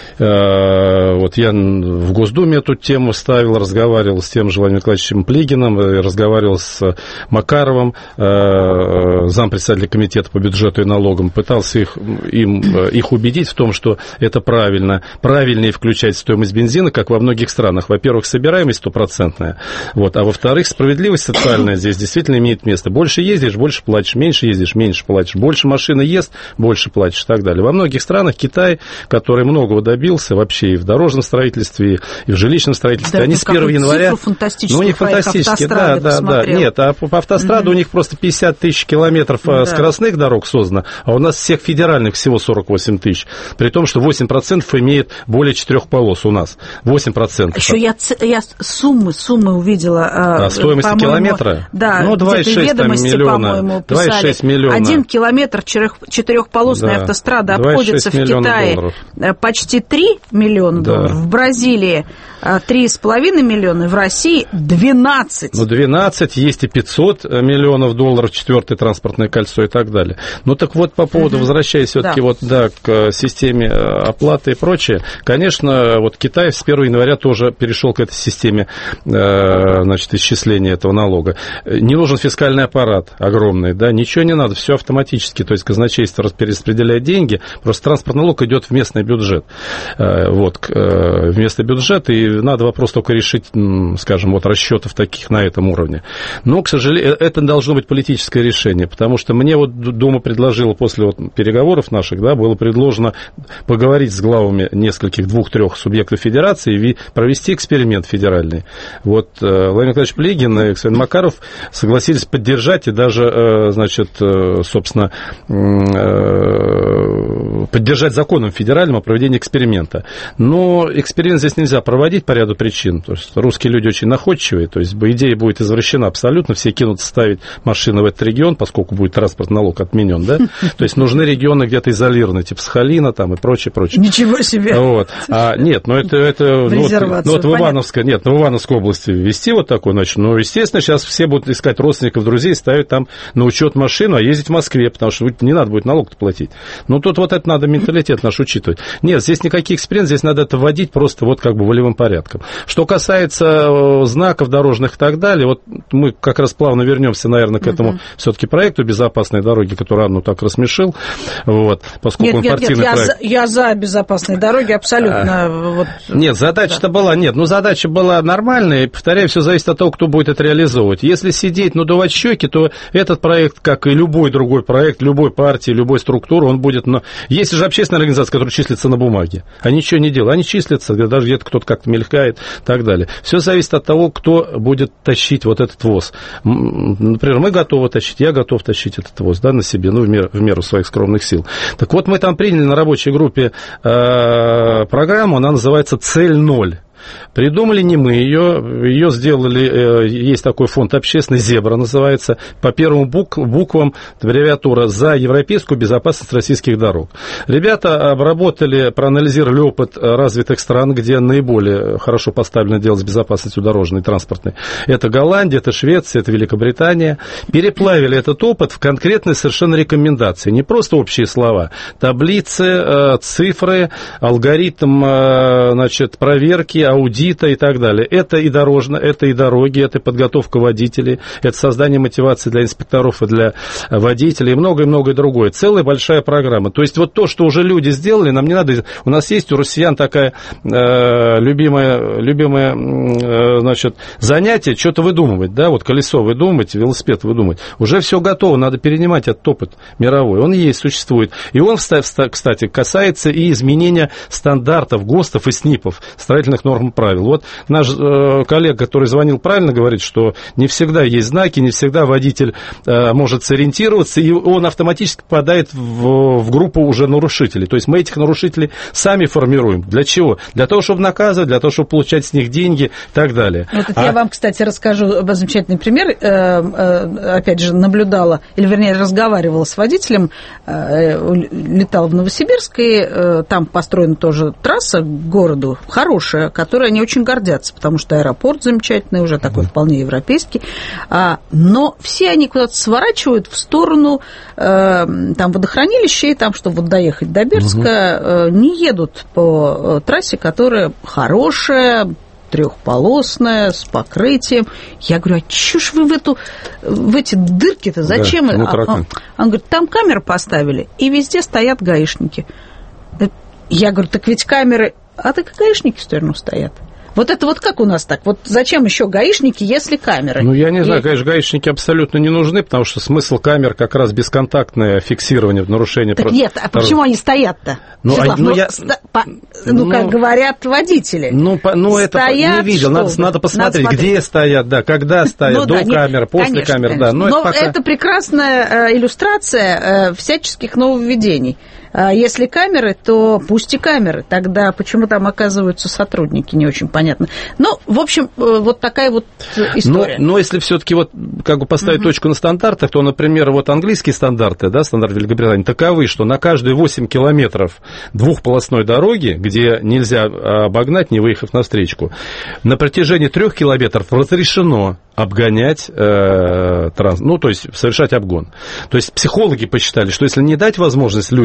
Вот я в Госдуме эту тему ставил, разговаривал с тем же Владимиром Николаевичем Плигиным, разговаривал с Макаровым, зампредседателя комитета по бюджету и налогам, пытался их, им, их убедить в том, что это правильно, правильнее включать стоимость бензина, как во многих странах. Во-первых, собираемость стопроцентная, вот, а во-вторых, справедливость социальная здесь действительно имеет место. Больше ездишь, больше платишь, меньше ездишь, меньше платишь, больше машина ест, больше платишь. И так далее. Во многих странах Китай, который многого добился вообще и в дорожном строительстве, и в жилищном строительстве, да, они с первого января... Ну, у них фантастически, да, да, да. Нет, а по автостраду mm-hmm. у них просто пятьдесят тысяч километров да. скоростных дорог создано, а у нас всех федеральных всего сорок восемь тысяч. При том, что восемь процентов имеет более четырех полос у нас. восемь процентов. Еще я, я суммы, суммы увидела. А, стоимость километра? Да, ну, два и шесть миллиона. два и шесть миллиона. Один километр четырехполосной да. автострада обходится в Китае долларов. Почти три миллиона да. долларов, в Бразилии три с половиной миллиона, в России двенадцать. Ну, двенадцать, есть и пятьсот миллионов долларов, четвертое транспортное кольцо и так далее. Ну, так вот, по поводу, угу. возвращаясь все-таки да. вот, да, к системе оплаты и прочее, конечно, вот Китай с первого января тоже перешел к этой системе, значит, исчисления этого налога. Не нужен фискальный аппарат огромный, да, ничего не надо, все автоматически, то есть казначейство перераспределяет деньги, просто транспортный налог идет в местный бюджет, вот, в местный бюджет, и надо вопрос только решить, скажем, вот расчетов таких на этом уровне. Но, к сожалению, это должно быть политическое решение, потому что мне вот Дума предложила после вот переговоров наших, да, было предложено поговорить с главами нескольких, двух-трех субъектов федерации и провести эксперимент федеральный. Вот Владимир Николаевич Плигин и Господин Макаров согласились поддержать и даже, значит, собственно, поддержать законом федеральным о проведении эксперимента. Но эксперимент здесь нельзя проводить по ряду причин. То есть русские люди очень находчивые, то есть идея будет извращена абсолютно, все кинутся ставить машины в этот регион, поскольку будет транспортный налог отменен, да? То есть нужны регионы где-то изолированные, типа Сахалина там и прочее, прочее. Ничего себе! Вот. А, нет, ну это, это ну, вот, ну, вот в Ивановской, нет, ну, в Ивановской области ввести вот такой, значит, ну, естественно, сейчас все будут искать родственников, друзей, ставить там на учет машину, а ездить в Москве, потому что не надо будет налог-то платить. Ну, тут вот это надо менталитет наш учитывать. Нет, здесь никаких экспериментов, здесь надо это вводить просто вот как бы волевым порядком. Что касается знаков дорожных и так далее, вот мы как раз плавно вернемся, наверное, к этому uh-huh. все-таки проекту «Безопасные дороги», который Анну так рассмешил, вот, поскольку нет, он нет, партийный нет, проект. Я за, я за безопасные дороги абсолютно. А, вот, нет, задача-то да. была, нет, ну задача была нормальная, и, повторяю, все зависит от того, кто будет это реализовывать. Если сидеть, надувать щеки, то этот проект, как и любой другой проект, любой партии, любой структуры, он будет... Но... Есть же общественная организация, которая числится на бумаге. Они ничего не делают, они числятся, даже где-то кто-то как-то мелькает и так далее. Все зависит от того, кто будет тащить вот этот ВОЗ. Например, мы готовы тащить, я готов тащить этот ВОЗ, да, на себе, ну, в меру, в меру своих скромных сил. Так вот, мы там приняли на рабочей группе э, программу, она называется «Цель ноль». Придумали не мы ее, ее сделали, есть такой фонд общественный, «Зебра» называется, по первым бук, буквам, аббревиатура «За европейскую безопасность российских дорог». Ребята обработали, проанализировали опыт развитых стран, где наиболее хорошо поставлено дело с безопасностью дорожной и транспортной. Это Голландия, это Швеция, это Великобритания. Переплавили этот опыт в конкретные совершенно рекомендации, не просто общие слова, таблицы, цифры, алгоритм, значит, проверки, аудита и так далее. Это и дорожно, это и дороги, это и подготовка водителей, это создание мотивации для инспекторов и для водителей, и многое-многое другое. Целая большая программа. То есть вот то, что уже люди сделали, нам не надо... У нас есть у россиян такая э, любимая, любимая э, значит, занятие, что-то выдумывать, да, вот колесо выдумывать, велосипед выдумывать. Уже все готово, надо перенимать этот опыт мировой. Он есть, существует. И он, кстати, касается и изменения стандартов ГОСТов и СНИПов, строительных норм правил. Вот наш э, коллега, который звонил, правильно говорит, что не всегда есть знаки, не всегда водитель э, может сориентироваться, и он автоматически попадает в, в группу уже нарушителей. То есть мы этих нарушителей сами формируем. Для чего? Для того, чтобы наказывать, для того, чтобы получать с них деньги и так далее. Вот а... Я вам, кстати, расскажу замечательный пример. Э, э, опять же, наблюдала, или вернее, разговаривала с водителем, э, летала в Новосибирск, и э, там построена тоже трасса к городу, хорошая, которой они очень гордятся, потому что аэропорт замечательный, уже такой mm-hmm. вполне европейский. А, но все они куда-то сворачивают в сторону э, там водохранилища, и там, чтобы вот доехать до Бердска, mm-hmm. э, не едут по трассе, которая хорошая, трехполосная, с покрытием. Я говорю, а чё ж вы в, эту, в эти дырки-то зачем? Да, ну, а, он, он говорит, там камеры поставили, и везде стоят гаишники. Я говорю, так ведь камеры... А так гаишники все равно стоят. Вот это вот как у нас так? Вот зачем еще гаишники, если камеры? Ну, я не И... знаю, конечно, гаишники абсолютно не нужны, потому что смысл камер как раз бесконтактное фиксирование нарушения. Так нет, а почему они стоят-то? Ну, а, ну, ну, я... ста... по... ну, ну, как говорят водители. Ну, по... ну это стоят, не видел, надо, надо посмотреть, надо где стоят, да, когда стоят, ну, до да, камер, нет, после конечно, камер, конечно. Да. Но, Но это, пока... это прекрасная иллюстрация всяческих нововведений. Если камеры, то пусть и камеры. Тогда почему там оказываются сотрудники, не очень понятно. Ну, в общем, вот такая вот история. Но, но если все-таки вот как бы поставить угу. точку на стандартах, то, например, вот английские стандарты, да, стандарт Великобритании, таковы, что на каждые восемь километров двухполосной дороги, где нельзя обогнать, не выехав на встречку, на протяжении трех километров разрешено обгонять, э, транс... ну, то есть совершать обгон. То есть психологи посчитали, что если не дать возможность людям в течение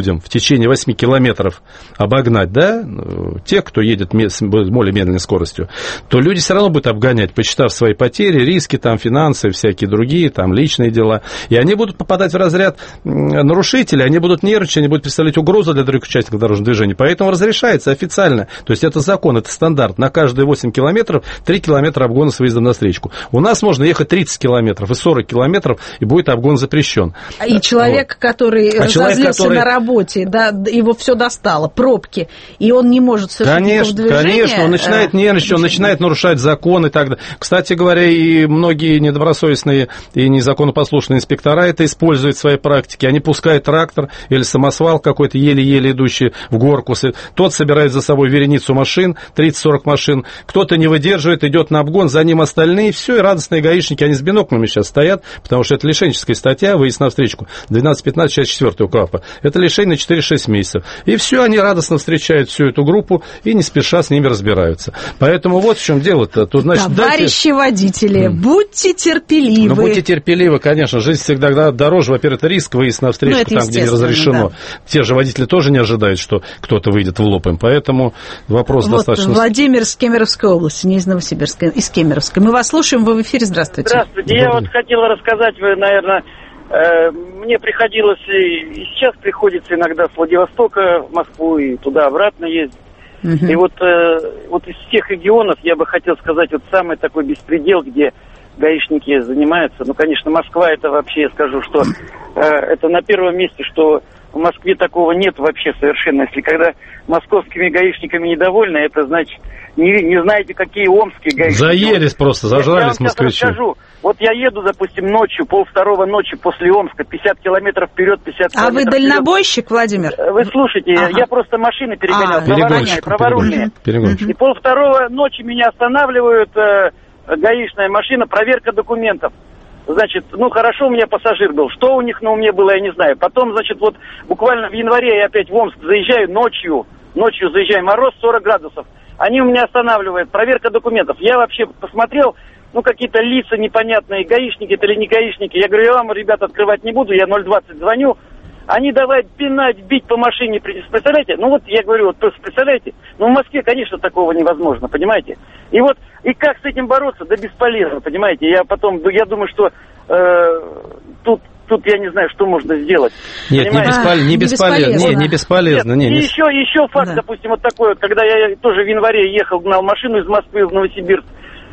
течение восьми километров обогнать, да, тех, кто едет с более медленной скоростью, то люди все равно будут обгонять, посчитав свои потери, риски, там, финансы, всякие другие, там, личные дела. И они будут попадать в разряд нарушителей, они будут нервничать, они будут представлять угрозу для других участников дорожного движения. Поэтому разрешается официально. То есть это закон, это стандарт. На каждые восемь километров три километра обгона с выездом на встречку. У нас можно ехать тридцать километров и сорок километров, и будет обгон запрещен. И человек, вот. который а разозлился человек, который... на работе, да, его все достало, пробки, и он не может совершить конечно, движение. Конечно, он начинает нервничать, он начинает нарушать закон и так далее. Кстати говоря, и многие недобросовестные и незаконопослушные инспектора это используют в своей практике. Они пускают трактор или самосвал какой-то, еле-еле идущий в горку. Тот собирает за собой вереницу машин, тридцать-сорок машин. Кто-то не выдерживает, идет на обгон, за ним остальные. Все, и радостные гаишники, они с биноклями сейчас стоят, потому что это лишенческая статья, выезд на встречку, двенадцать пятнадцать, часть четвёртая КАПа. Это лишение на четыре-шесть месяцев. И все, они радостно встречают всю эту группу и не спеша с ними разбираются. Поэтому вот в чем дело-то. Тут, значит, товарищи дайте... водители, mm. будьте терпеливы. Ну, будьте терпеливы, конечно. Жизнь всегда дороже. Во-первых, это риск, выезд на встречку, ну, там, где не разрешено. Да. Те же водители тоже не ожидают, что кто-то выйдет в лоб им. Поэтому вопрос вот достаточно... Владимир из Кемеровской области, не из Новосибирска, из Кемеровской. Мы вас слушаем, вы в эфире. Здравствуйте. Здравствуйте. Добрый. Я вот хотела рассказать, вы, наверное, э, мне приходилось, и сейчас приходится иногда с Владивостока в Москву и туда-обратно ездить. Uh-huh. И вот, э, вот из всех регионов я бы хотел сказать, вот самый такой беспредел, где гаишники занимаются. Ну, конечно, Москва, это вообще, я скажу, что э, это на первом месте, что в Москве такого нет вообще совершенно. Если когда московскими гаишниками недовольны, это значит, не, не знаете, какие омские гаишники. Заелись просто, зажрались москвичи. Я вам расскажу. Вот я еду, допустим, ночью, полвторого ночи после Омска, пятьдесят километров вперед, пятьдесят а километров вы дальнобойщик, вперед. Владимир? Вы слушайте, ага. я просто машины перегонял, а, праворульные, праворульные. Перегонщик. И полвторого ночи меня останавливают, э, гаишная машина, проверка документов. Значит, ну хорошо, у меня пассажир был. Что у них на уме было, я не знаю. Потом, значит, вот буквально в январе я опять в Омск заезжаю ночью. Ночью заезжаю, мороз сорок градусов. Они у меня останавливают, проверка документов. Я вообще посмотрел, ну какие-то лица непонятные, гаишники это или не гаишники. Я говорю, я вам, ребята, открывать не буду, я ноль двадцать звоню. Они давай пинать, бить по машине. Представляете? Ну вот я говорю, вот просто представляете? Ну в Москве, конечно, такого невозможно, понимаете? И вот, и как с этим бороться? Да бесполезно, понимаете? Я потом, я думаю, что э, тут, тут я не знаю, что можно сделать. Нет, не, беспол... не, бесполезно. Не, не бесполезно. Нет, не, и не... еще, еще факт, да. Допустим, вот такой вот, когда я тоже в январе ехал, гнал машину из Москвы в Новосибирск,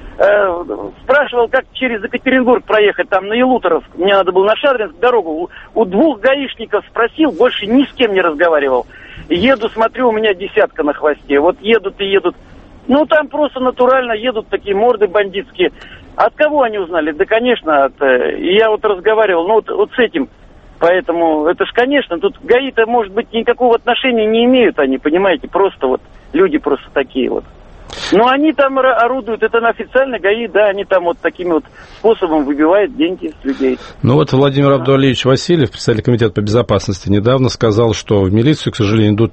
спрашивал, как через Екатеринбург проехать, там, на Елуторовск. Мне надо было на Шадринск дорогу. У, у двух гаишников спросил, больше ни с кем не разговаривал. Еду, смотрю, у меня десятка на хвосте. Вот едут и едут. Ну, там просто натурально едут такие морды бандитские. От кого они узнали? Да, конечно, от... И я вот разговаривал, ну, вот, вот с этим. Поэтому, это ж, конечно, тут ГАИ-то, может быть, никакого отношения не имеют они, понимаете? Просто вот, люди просто такие вот. Но они там орудуют, это на официальной ГАИ, да, они там вот таким вот способом выбивают деньги с людей. Ну вот Владимир Абдуалиевич Васильев, председатель комитета по безопасности, недавно сказал, что в милицию, к сожалению, идут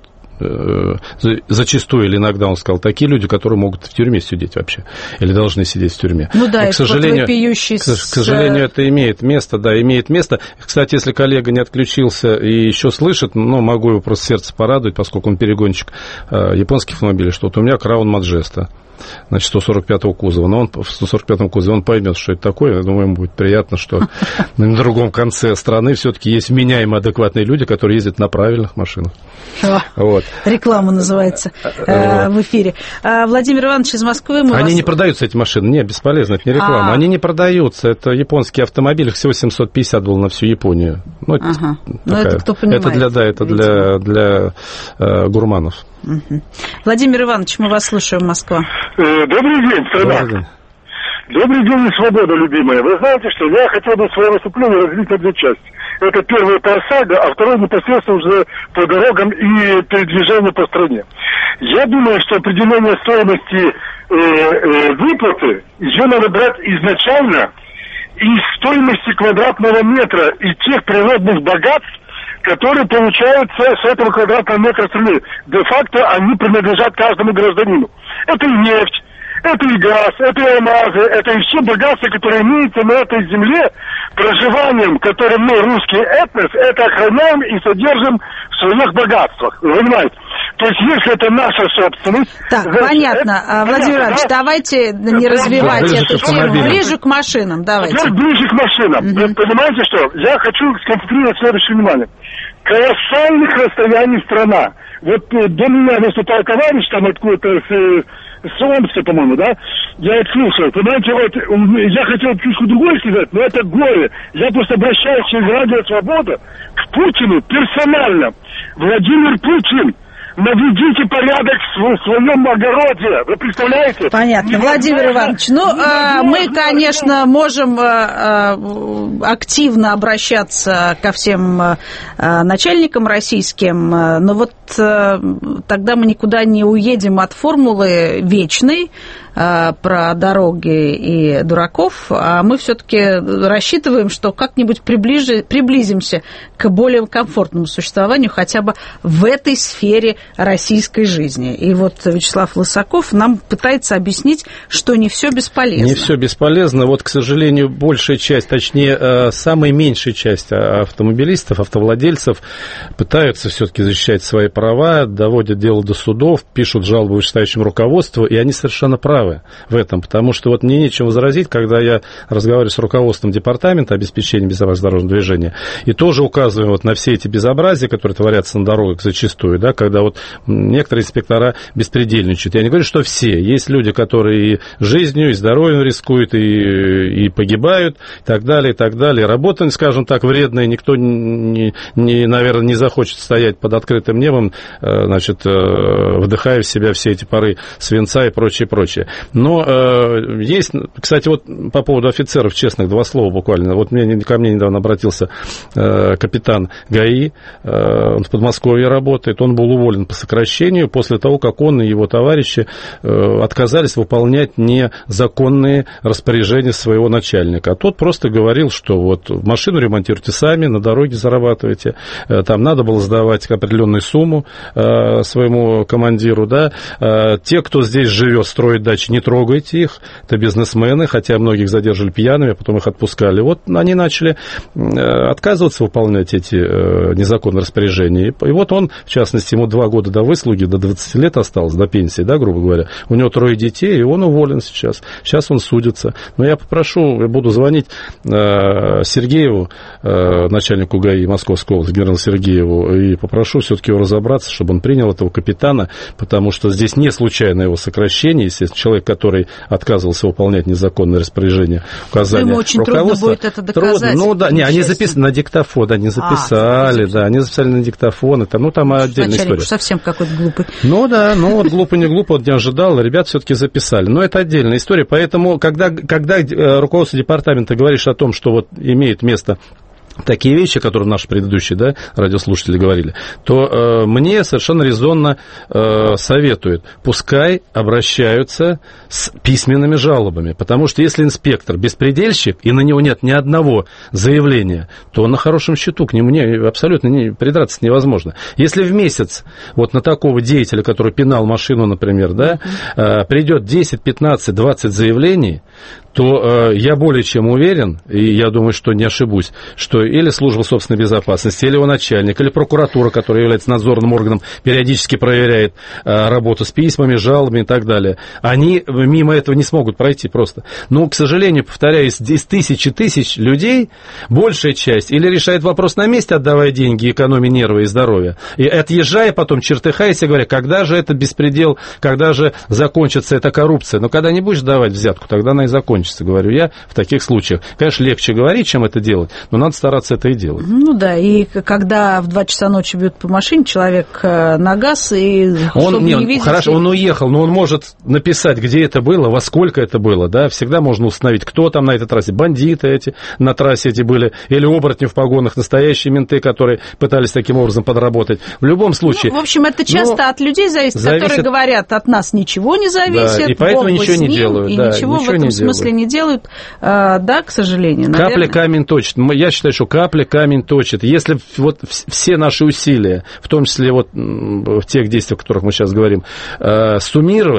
зачастую или иногда, он сказал, такие люди, которые могут в тюрьме сидеть вообще, или должны сидеть в тюрьме. Ну да, к сожалению, вопиющий... к, к сожалению, это имеет место, да, имеет место. Кстати, если коллега не отключился и еще слышит, ну, могу его просто сердце порадовать, поскольку он перегонщик э, японских автомобилей, что вот у меня Краун Маджеста, значит, сто сорок пятого кузова, но он в сто сорок пятом кузове он поймет, что это такое. Я думаю, ему будет приятно, что на другом конце страны все-таки есть вменяемые, адекватные люди, которые ездят на правильных машинах. Вот. Реклама называется э, в эфире. А, Владимир Иванович из Москвы. Мы Они вас... не продаются, эти машины. Не, бесполезно, это не реклама. А... Они не продаются. Это японские автомобили, всего семьсот пятьдесят было на всю Японию. Ну, это, ага. Ну, это кто понимает. Это для, да, это для, для э, гурманов. Угу. Владимир Иванович, мы вас слушаем, Москва. Добрый день, страна. Добрый день, свобода, любимая. Вы знаете, что я хотел бы свое выступление разделить на две части. Это первое по ОСАГО, а второе непосредственно уже по дорогам и передвижению по стране. Я думаю, что определение стоимости э, э, выплаты, ее надо брать изначально из стоимости квадратного метра и тех природных богатств, которые получаются с этого квадратного метра страны. Де-факто они принадлежат каждому гражданину. Это и нефть, Это и газ, это и алмазы, это и все богатства, которые имеются на этой земле, проживанием, которым мы, русский этнос, это охраняем и содержим в своих богатствах. Вы понимаете? То есть, если это наша собственность... Так, значит, понятно. Это, Владимир Иванович, да? давайте не развивать ближе эту тему. Ближе к машинам, давайте. Теперь ближе к машинам. Угу. Вы понимаете, что? Я хочу сконцентрировать следующее внимание. Колоссальных расстояний страна. Вот э, до меня выступал товарищ там откуда-то с, с Омска, по-моему, да? Я это слушал. Понимаете, вот я хотел чуть другое сказать, но это горе. Я просто обращаюсь через Радио Свобода к Путину персонально. Владимир Путин, наведите порядок в своем огороде. Вы представляете? Понятно. Владимир Иванович, ну, а, мы, конечно, можем а, активно обращаться ко всем а, начальникам российским, но вот а, тогда мы никуда не уедем от формулы вечной а, про дороги и дураков, а мы все-таки рассчитываем, что как-нибудь приближи, приблизимся к более комфортному существованию хотя бы в этой сфере российской жизни. И вот Вячеслав Лысаков нам пытается объяснить, что не все бесполезно. Не все бесполезно. Вот, к сожалению, большая часть, точнее, самая меньшая часть автомобилистов, автовладельцев пытаются все-таки защищать свои права, доводят дело до судов, пишут жалобы вышестоящему руководству, и они совершенно правы в этом, потому что вот мне нечем возразить, когда я разговариваю с руководством департамента обеспечения безопасности дорожного движения, и тоже указываем вот на все эти безобразия, которые творятся на дорогах зачастую, да, когда вот некоторые инспектора беспредельничают. Я не говорю, что все. Есть люди, которые и жизнью, и здоровьем рискуют, и, и погибают, и так далее, и так далее. Работа, скажем так, вредная. Никто, не, не, наверное, не захочет стоять под открытым небом, значит, вдыхая в себя все эти пары свинца и прочее, прочее. Но э, есть, кстати, вот по поводу офицеров, честных, два слова буквально. Вот мне, ко мне недавно обратился э, капитан ГАИ, э, он в Подмосковье работает, он был уволен по сокращению после того, как он и его товарищи э, отказались выполнять незаконные распоряжения своего начальника. А тот просто говорил, что вот машину ремонтируйте сами, на дороге зарабатываете, э, там надо было сдавать определенную сумму э, своему командиру, да. Э, те, кто здесь живет, строит дачи, не трогайте их, это бизнесмены, хотя многих задерживали пьяными, а потом их отпускали. Вот они начали э, отказываться выполнять эти э, незаконные распоряжения. И, и вот он, в частности, ему два года до выслуги, до двадцати лет осталось, до пенсии, да, грубо говоря. У него трое детей, и он уволен сейчас. Сейчас он судится. Но я попрошу, я буду звонить э, Сергееву, э, начальнику ГАИ Московской области, генералу Сергееву, и попрошу все-таки его разобраться, чтобы он принял этого капитана, потому что здесь не случайно его сокращение. Естественно, человек, который отказывался выполнять незаконные распоряжения, указания ему очень трудно будет это доказать. Трудно. Ну да, не, они записаны на диктофон, они записали, а, да, они записали на диктофон, это, ну там отдельная история. Совсем какой-то глупый. Ну да, ну вот глупо не глупо, вот не ожидал, ребят все-таки записали. Но это отдельная история, поэтому, когда, когда руководство департамента говорит о том, что вот имеет место такие вещи, которые наши предыдущие, да, радиослушатели говорили, то э, мне совершенно резонно э, советуют, пускай обращаются с письменными жалобами, потому что если инспектор беспредельщик, и на него нет ни одного заявления, то он на хорошем счету, к нему не, абсолютно не, придраться невозможно. Если в месяц вот на такого деятеля, который пинал машину, например, да, э, придет десять, пятнадцать, двадцать заявлений, то э, я более чем уверен, и я думаю, что не ошибусь, что или служба собственной безопасности, или его начальник, или прокуратура, которая является надзорным органом, периодически проверяет э, работу с письмами, жалобами и так далее. Они мимо этого не смогут пройти просто. Но, к сожалению, повторяю, из, из тысячи тысяч людей большая часть или решает вопрос на месте, отдавая деньги, экономя нервы и здоровье, и отъезжая потом, чертыхаясь и говоря, когда же этот беспредел, когда же закончится эта коррупция. Но когда не будешь давать взятку, тогда она и закончится, говорю я, в таких случаях. Конечно, легче говорить, чем это делать, но надо стараться это и делать. Ну да, и когда в два часа ночи бьют по машине, человек на газ, и он, не, не видеть... Хорошо, он уехал, но он может написать, где это было, во сколько это было, да, всегда можно установить, кто там на этой трассе, бандиты эти на трассе эти были, или оборотни в погонах, настоящие менты, которые пытались таким образом подработать. В любом случае... Ну, в общем, это часто но... от людей зависит, зависит, которые говорят, от нас ничего не зависит, да, и поэтому ничего не делают. И да, ничего, ничего в этом не смысле не делают, а, да, к сожалению. Наверное. Капля камень точит. Я считаю, что капля камень точит. Если вот все наши усилия, в том числе вот в тех действиях, о которых мы сейчас говорим, суммировать,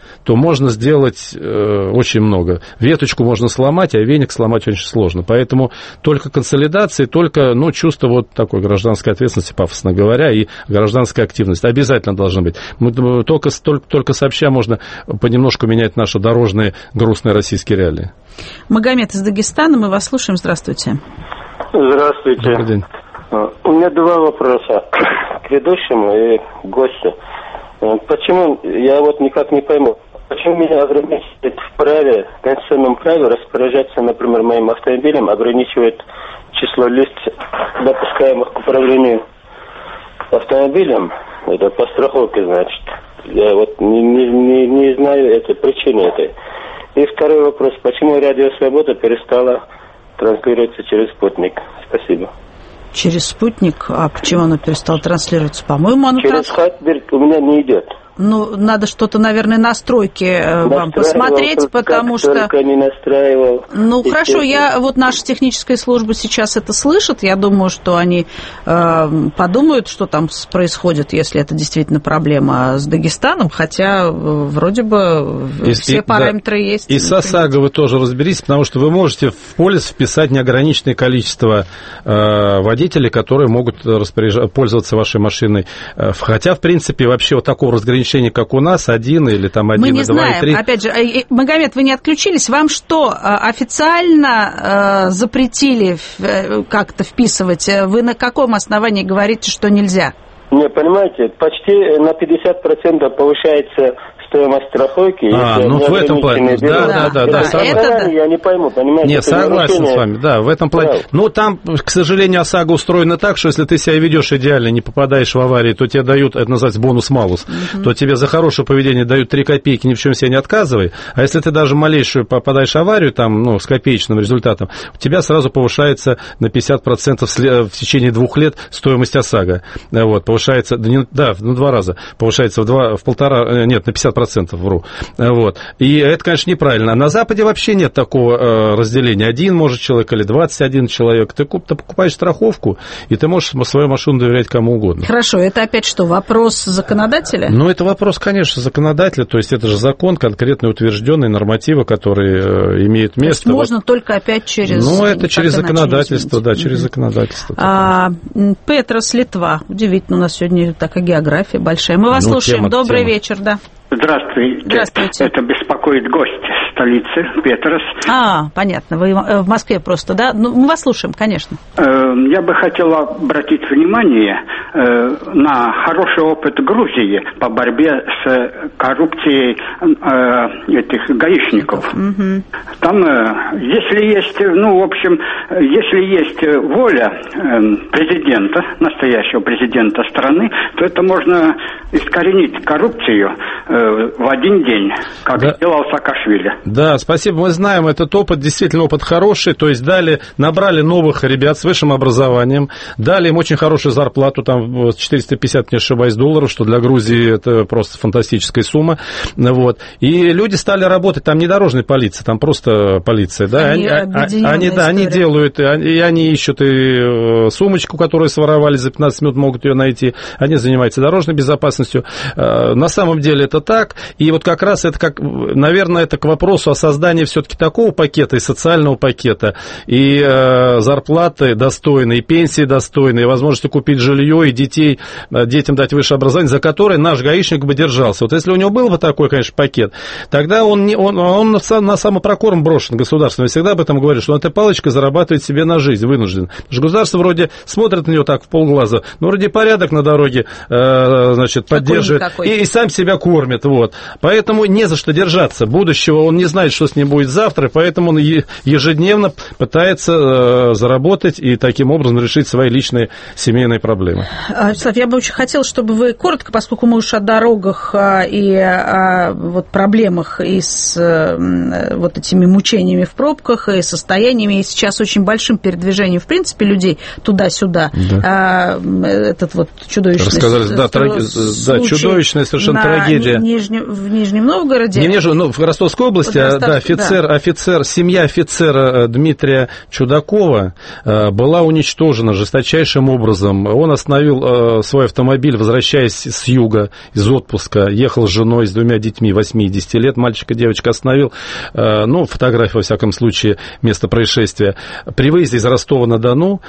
то можно сделать э, очень много. Веточку можно сломать, а веник сломать очень сложно. Поэтому только консолидация, только ну, чувство вот такой гражданской ответственности, пафосно говоря, и гражданская активность обязательно должна быть. Мы, только, только, только сообща можно понемножку менять наши дорожные грустные российские реалии. Магомед из Дагестана, мы вас слушаем. Здравствуйте. Здравствуйте. Добрый день. У меня два вопроса к ведущему и гостю. Почему, я вот никак не пойму, почему меня ограничивает в праве, в конституционном праве распоряжаться, например, моим автомобилем, ограничивает число лиц, допускаемых к управлению автомобилем, это по страховке, значит. Я вот не, не, не, не знаю этой причины этой. И второй вопрос, почему Радио Свобода перестала транслироваться через спутник? Спасибо. Через спутник? А почему оно перестало транслироваться? По-моему, оно... Через транс... Хатберг у меня не идет. Ну, надо что-то, наверное, настройки вам посмотреть, потому что... Только не настраивал. Ну, хорошо, я, вот наша техническая служба сейчас это слышит. Я думаю, что они э, подумают, что там происходит, если это действительно проблема с Дагестаном, хотя вроде бы и, все и, параметры да. есть. И с ОСАГО вы тоже разберитесь, потому что вы можете в полис вписать неограниченное количество э, водителей, которые могут пользоваться вашей машиной. Хотя, в принципе, вообще вот такого разграничения, как у нас, один или там один, мы не и два, знаем. и три. Опять же, Магомед, вы не отключились. Вам что, официально э, запретили как-то вписывать? Вы на каком основании говорите, что нельзя? Не, понимаете, почти на пятьдесят процентов повышается стоимость страховки. А, ну в этом плане, да, да, да, да, да, это... Я не пойму, понимаете? Нет, согласен с вами, да, в этом плане. Да. Ну, там, к сожалению, ОСАГО устроена так, что если ты себя ведешь идеально, не попадаешь в аварии, то тебе дают, это называется бонус-малус, угу. то тебе за хорошее поведение дают три копейки, ни в чем себе не отказывай, а если ты даже малейшую попадаешь в аварию, там, ну, с копеечным результатом, у тебя сразу повышается на пятьдесят процентов в течение двух лет стоимость ОСАГО. Вот, повышается, да, ну, два раза, повышается в, два, в полтора, нет, на пятьдесят процентов, вру. Вот. И это, конечно, неправильно. А на Западе вообще нет такого э, разделения. Один, может, человек или двадцать один человек. Ты, ты покупаешь страховку, и ты можешь свою машину доверять кому угодно. Хорошо, это опять что, вопрос законодателя? Ну, это вопрос, конечно, законодателя. То есть это же закон, конкретно утвержденные нормативы, которые э, имеют место. То есть можно вот. Только опять через... Ну, это через законодательство, да, через mm-hmm. законодательство. А, Петрос, Литва. Удивительно, у нас сегодня такая география большая. Мы вас ну, слушаем. Тема, Добрый тема. вечер, да. Здравствуйте. Здравствуйте. Это беспокоит гость столицы, Петрос. А, понятно. Вы в Москве просто, да? Ну, мы вас слушаем, конечно. Я бы хотел обратить внимание на хороший опыт Грузии по борьбе с коррупцией этих гаишников. Угу. Там, если есть, ну, в общем, если есть воля президента, настоящего президента страны, то это можно искоренить коррупцию в один день, как да. сделал Саакашвили. Да, спасибо. Мы знаем, этот опыт действительно опыт хороший. То есть дали, набрали новых ребят с высшим образованием, дали им очень хорошую зарплату, там четыреста пятьдесят, не ошибаюсь, долларов, что для Грузии это просто фантастическая сумма. Вот. И люди стали работать, там не дорожная полиция, там просто полиция. Да? Они, они, они, да, они делают, и они ищут и сумочку, которую своровали за пятнадцать минут, могут ее найти. Они занимаются дорожной безопасностью. На самом деле это так. И вот как раз это, как, наверное, это к вопросу о создании все-таки такого пакета и социального пакета, и э, зарплаты достойные, и пенсии достойные, и возможности купить жилье, и детей, детям дать высшее образование, за которое наш гаишник бы держался. Вот если у него был бы такой, конечно, пакет, тогда он, не, он, он на самопрокорм брошен государством. Я всегда об этом говорю, что он этой палочкой зарабатывает себе на жизнь, вынужден. Потому что государство вроде смотрит на него так в полглаза, но вроде порядок на дороге, э, значит, поддерживает, и, и сам себя кормит. Вот. Поэтому не за что держаться. Будущего он не знает, что с ним будет завтра, поэтому он ежедневно пытается э, заработать и таким образом решить свои личные семейные проблемы. Вячеслав, я бы очень хотела, чтобы вы коротко, поскольку мы уж о дорогах а, и о вот, проблемах и с а, вот этими мучениями в пробках, и состояниями, и сейчас очень большим передвижением, в принципе, людей туда-сюда. Да. А, этот вот чудовищный... Рассказали, да, траги... да, чудовищная совершенно трагедия. Нижнем, в Нижнем Новгороде. Не, не, ну, в Ростовской области, есть, да, офицер, да. офицер, семья офицера Дмитрия Чудакова была уничтожена жесточайшим образом. Он остановил свой автомобиль, возвращаясь с юга, из отпуска, ехал с женой, с двумя детьми, восемь и десять лет, мальчика, девочка остановил, ну, фотография, во всяком случае, места происшествия. При выезде из Ростова-на-Дону,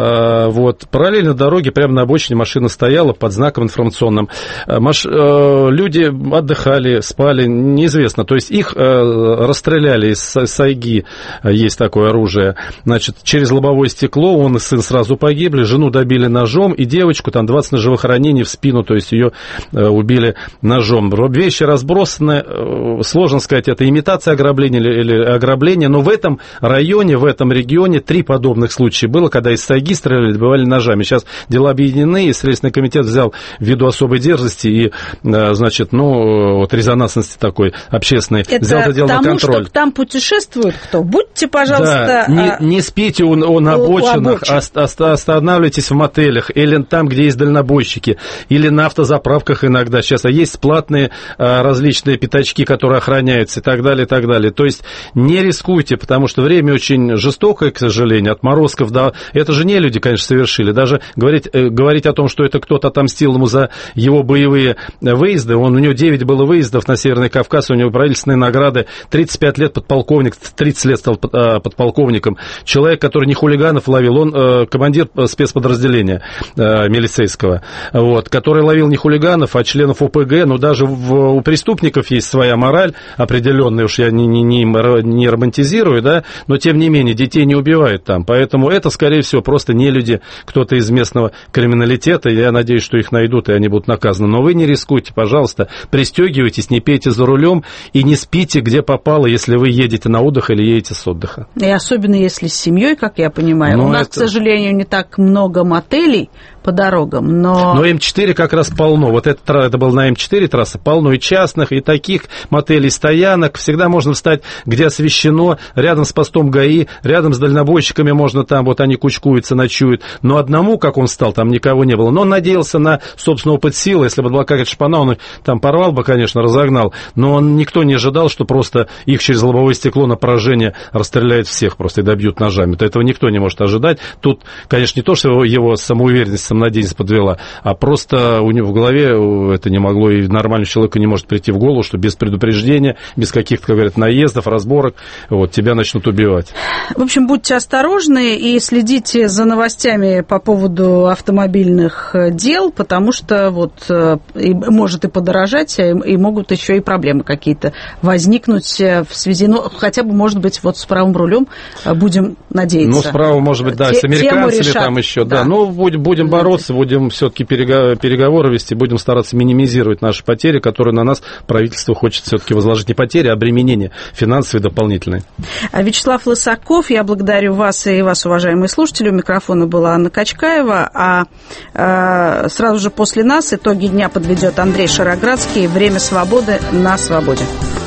вот, параллельно дороге, прямо на обочине машина стояла под знаком информационным. Маш... Люди отдыхали, спали, неизвестно, то есть их расстреляли из сайги, есть такое оружие, значит, через лобовое стекло, он и сын сразу погибли, жену добили ножом, и девочку, там двадцать ножевых ранений в спину, то есть ее убили ножом. Вещи разбросаны, сложно сказать, это имитация ограбления или, или ограбление, но в этом районе, в этом регионе три подобных случая было, когда из сайги стреляли, добивали ножами. Сейчас дела объединены, и Следственный комитет взял ввиду особой дерзости и, значит, ну, вот резонансности такой общественной, это взял это дело на контроль. Что там путешествует кто? Будьте, пожалуйста... Да, не, не спите у, у, на обочинах, а, останавливайтесь в мотелях, или там, где есть дальнобойщики, или на автозаправках иногда сейчас. А есть платные а, различные пятачки, которые охраняются, и так далее, и так далее. То есть не рискуйте, потому что время очень жестокое, к сожалению, отморозков, да, это же не люди, конечно, совершили. Даже говорить, э, говорить о том, что это кто-то отомстил ему за его боевые выезды, он, у него девять было выездов на Северный Кавказ, у него правительственные награды, тридцать пять лет подполковник, тридцать лет стал подполковником. Человек, который не хулиганов ловил, он э, командир спецподразделения э, милицейского, вот, который ловил не хулиганов, а членов ОПГ, но даже в, у преступников есть своя мораль определенная, уж я не, не, не, не романтизирую, да, но тем не менее детей не убивают там, поэтому это, скорее всего, просто не люди, кто-то из местного криминалитета, я надеюсь, что их найдут, и они будут наказаны, но вы не рискуйте, пожалуйста, пристегивайтесь, не пейте за рулем и не спите, где попало, если вы едете на отдых или едете с отдыха. И особенно если с семьей, как я понимаю. Но у нас, это... к сожалению, не так много мотелей по дорогам, но... Но Эм четыре как раз полно. Вот это, это был на Эм четыре трасса, полно и частных, и таких мотелей, стоянок. Всегда можно встать, где освещено, рядом с постом ГАИ, рядом с дальнобойщиками можно там, вот они кучкуются, ночуют. Но одному, как он встал, там никого не было. Но он надеялся на собственный опыт силы. Если бы была какая-то шпана, он там порвал бы, конечно, разогнал. Но он, никто не ожидал, что просто их через лобовое стекло на поражение расстреляют всех просто и добьют ножами. То этого никто не может ожидать. Тут, конечно, не то, что его самоуверенность, самонадеянность подвела, а просто у него в голове это не могло, и нормальному человеку не может прийти в голову, что без предупреждения, без каких-то, как говорят, наездов, разборок, вот, тебя начнут убивать. В общем, будьте осторожны и следите за новостями по поводу автомобильных дел, потому что вот и, может и подорожать, и могут еще и проблемы какие-то возникнуть в связи, ну, хотя бы, может быть, вот с правым рулем будем надеяться. Ну, с правым, может быть, да, Те, с американцами там еще, да, да. Ну, будем, будем бороться, будем все-таки переговоры вести, будем стараться минимизировать наши потери, которые на нас правительство хочет все-таки возложить. Не потери, а обременения финансовые дополнительные. Вячеслав Лысаков, я благодарю вас и вас, уважаемые слушатели. У микрофона была Анна Качкаева, а, а сразу же после нас итоги дня подведет Андрей Шароградский. Время свободы на свободе.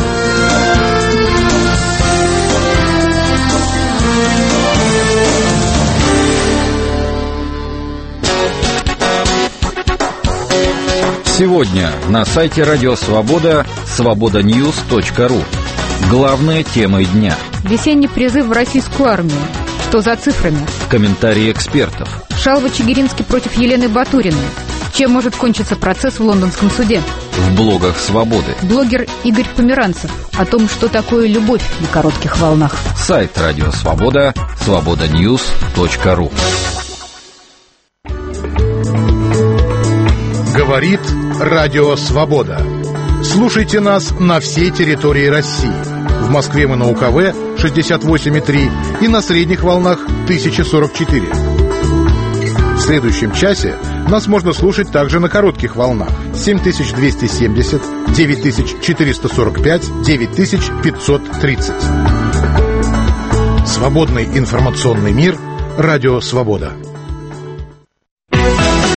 Сегодня на сайте Радио Свобода свобода ньюс точка ру. Главные темы дня. Весенний призыв в российскую армию. Что за цифрами? Комментарии экспертов. Шалва Чигиринский против Елены Батуриной. Чем может кончиться процесс в лондонском суде? В блогах Свободы. Блогер Игорь Померанцев о том, что такое любовь на коротких волнах. Сайт Радио Свобода свобода ньюс точка ру. Говорит Радио Свобода. Слушайте нас на всей территории России. В Москве мы на УКВ шестьдесят восемь и три и на средних волнах тысяча сорок четыре. В следующем часе нас можно слушать также на коротких волнах семь тысяч двести семьдесят, девять тысяч четыреста сорок пять, девять тысяч пятьсот тридцать. Свободный информационный мир. Радио Свобода.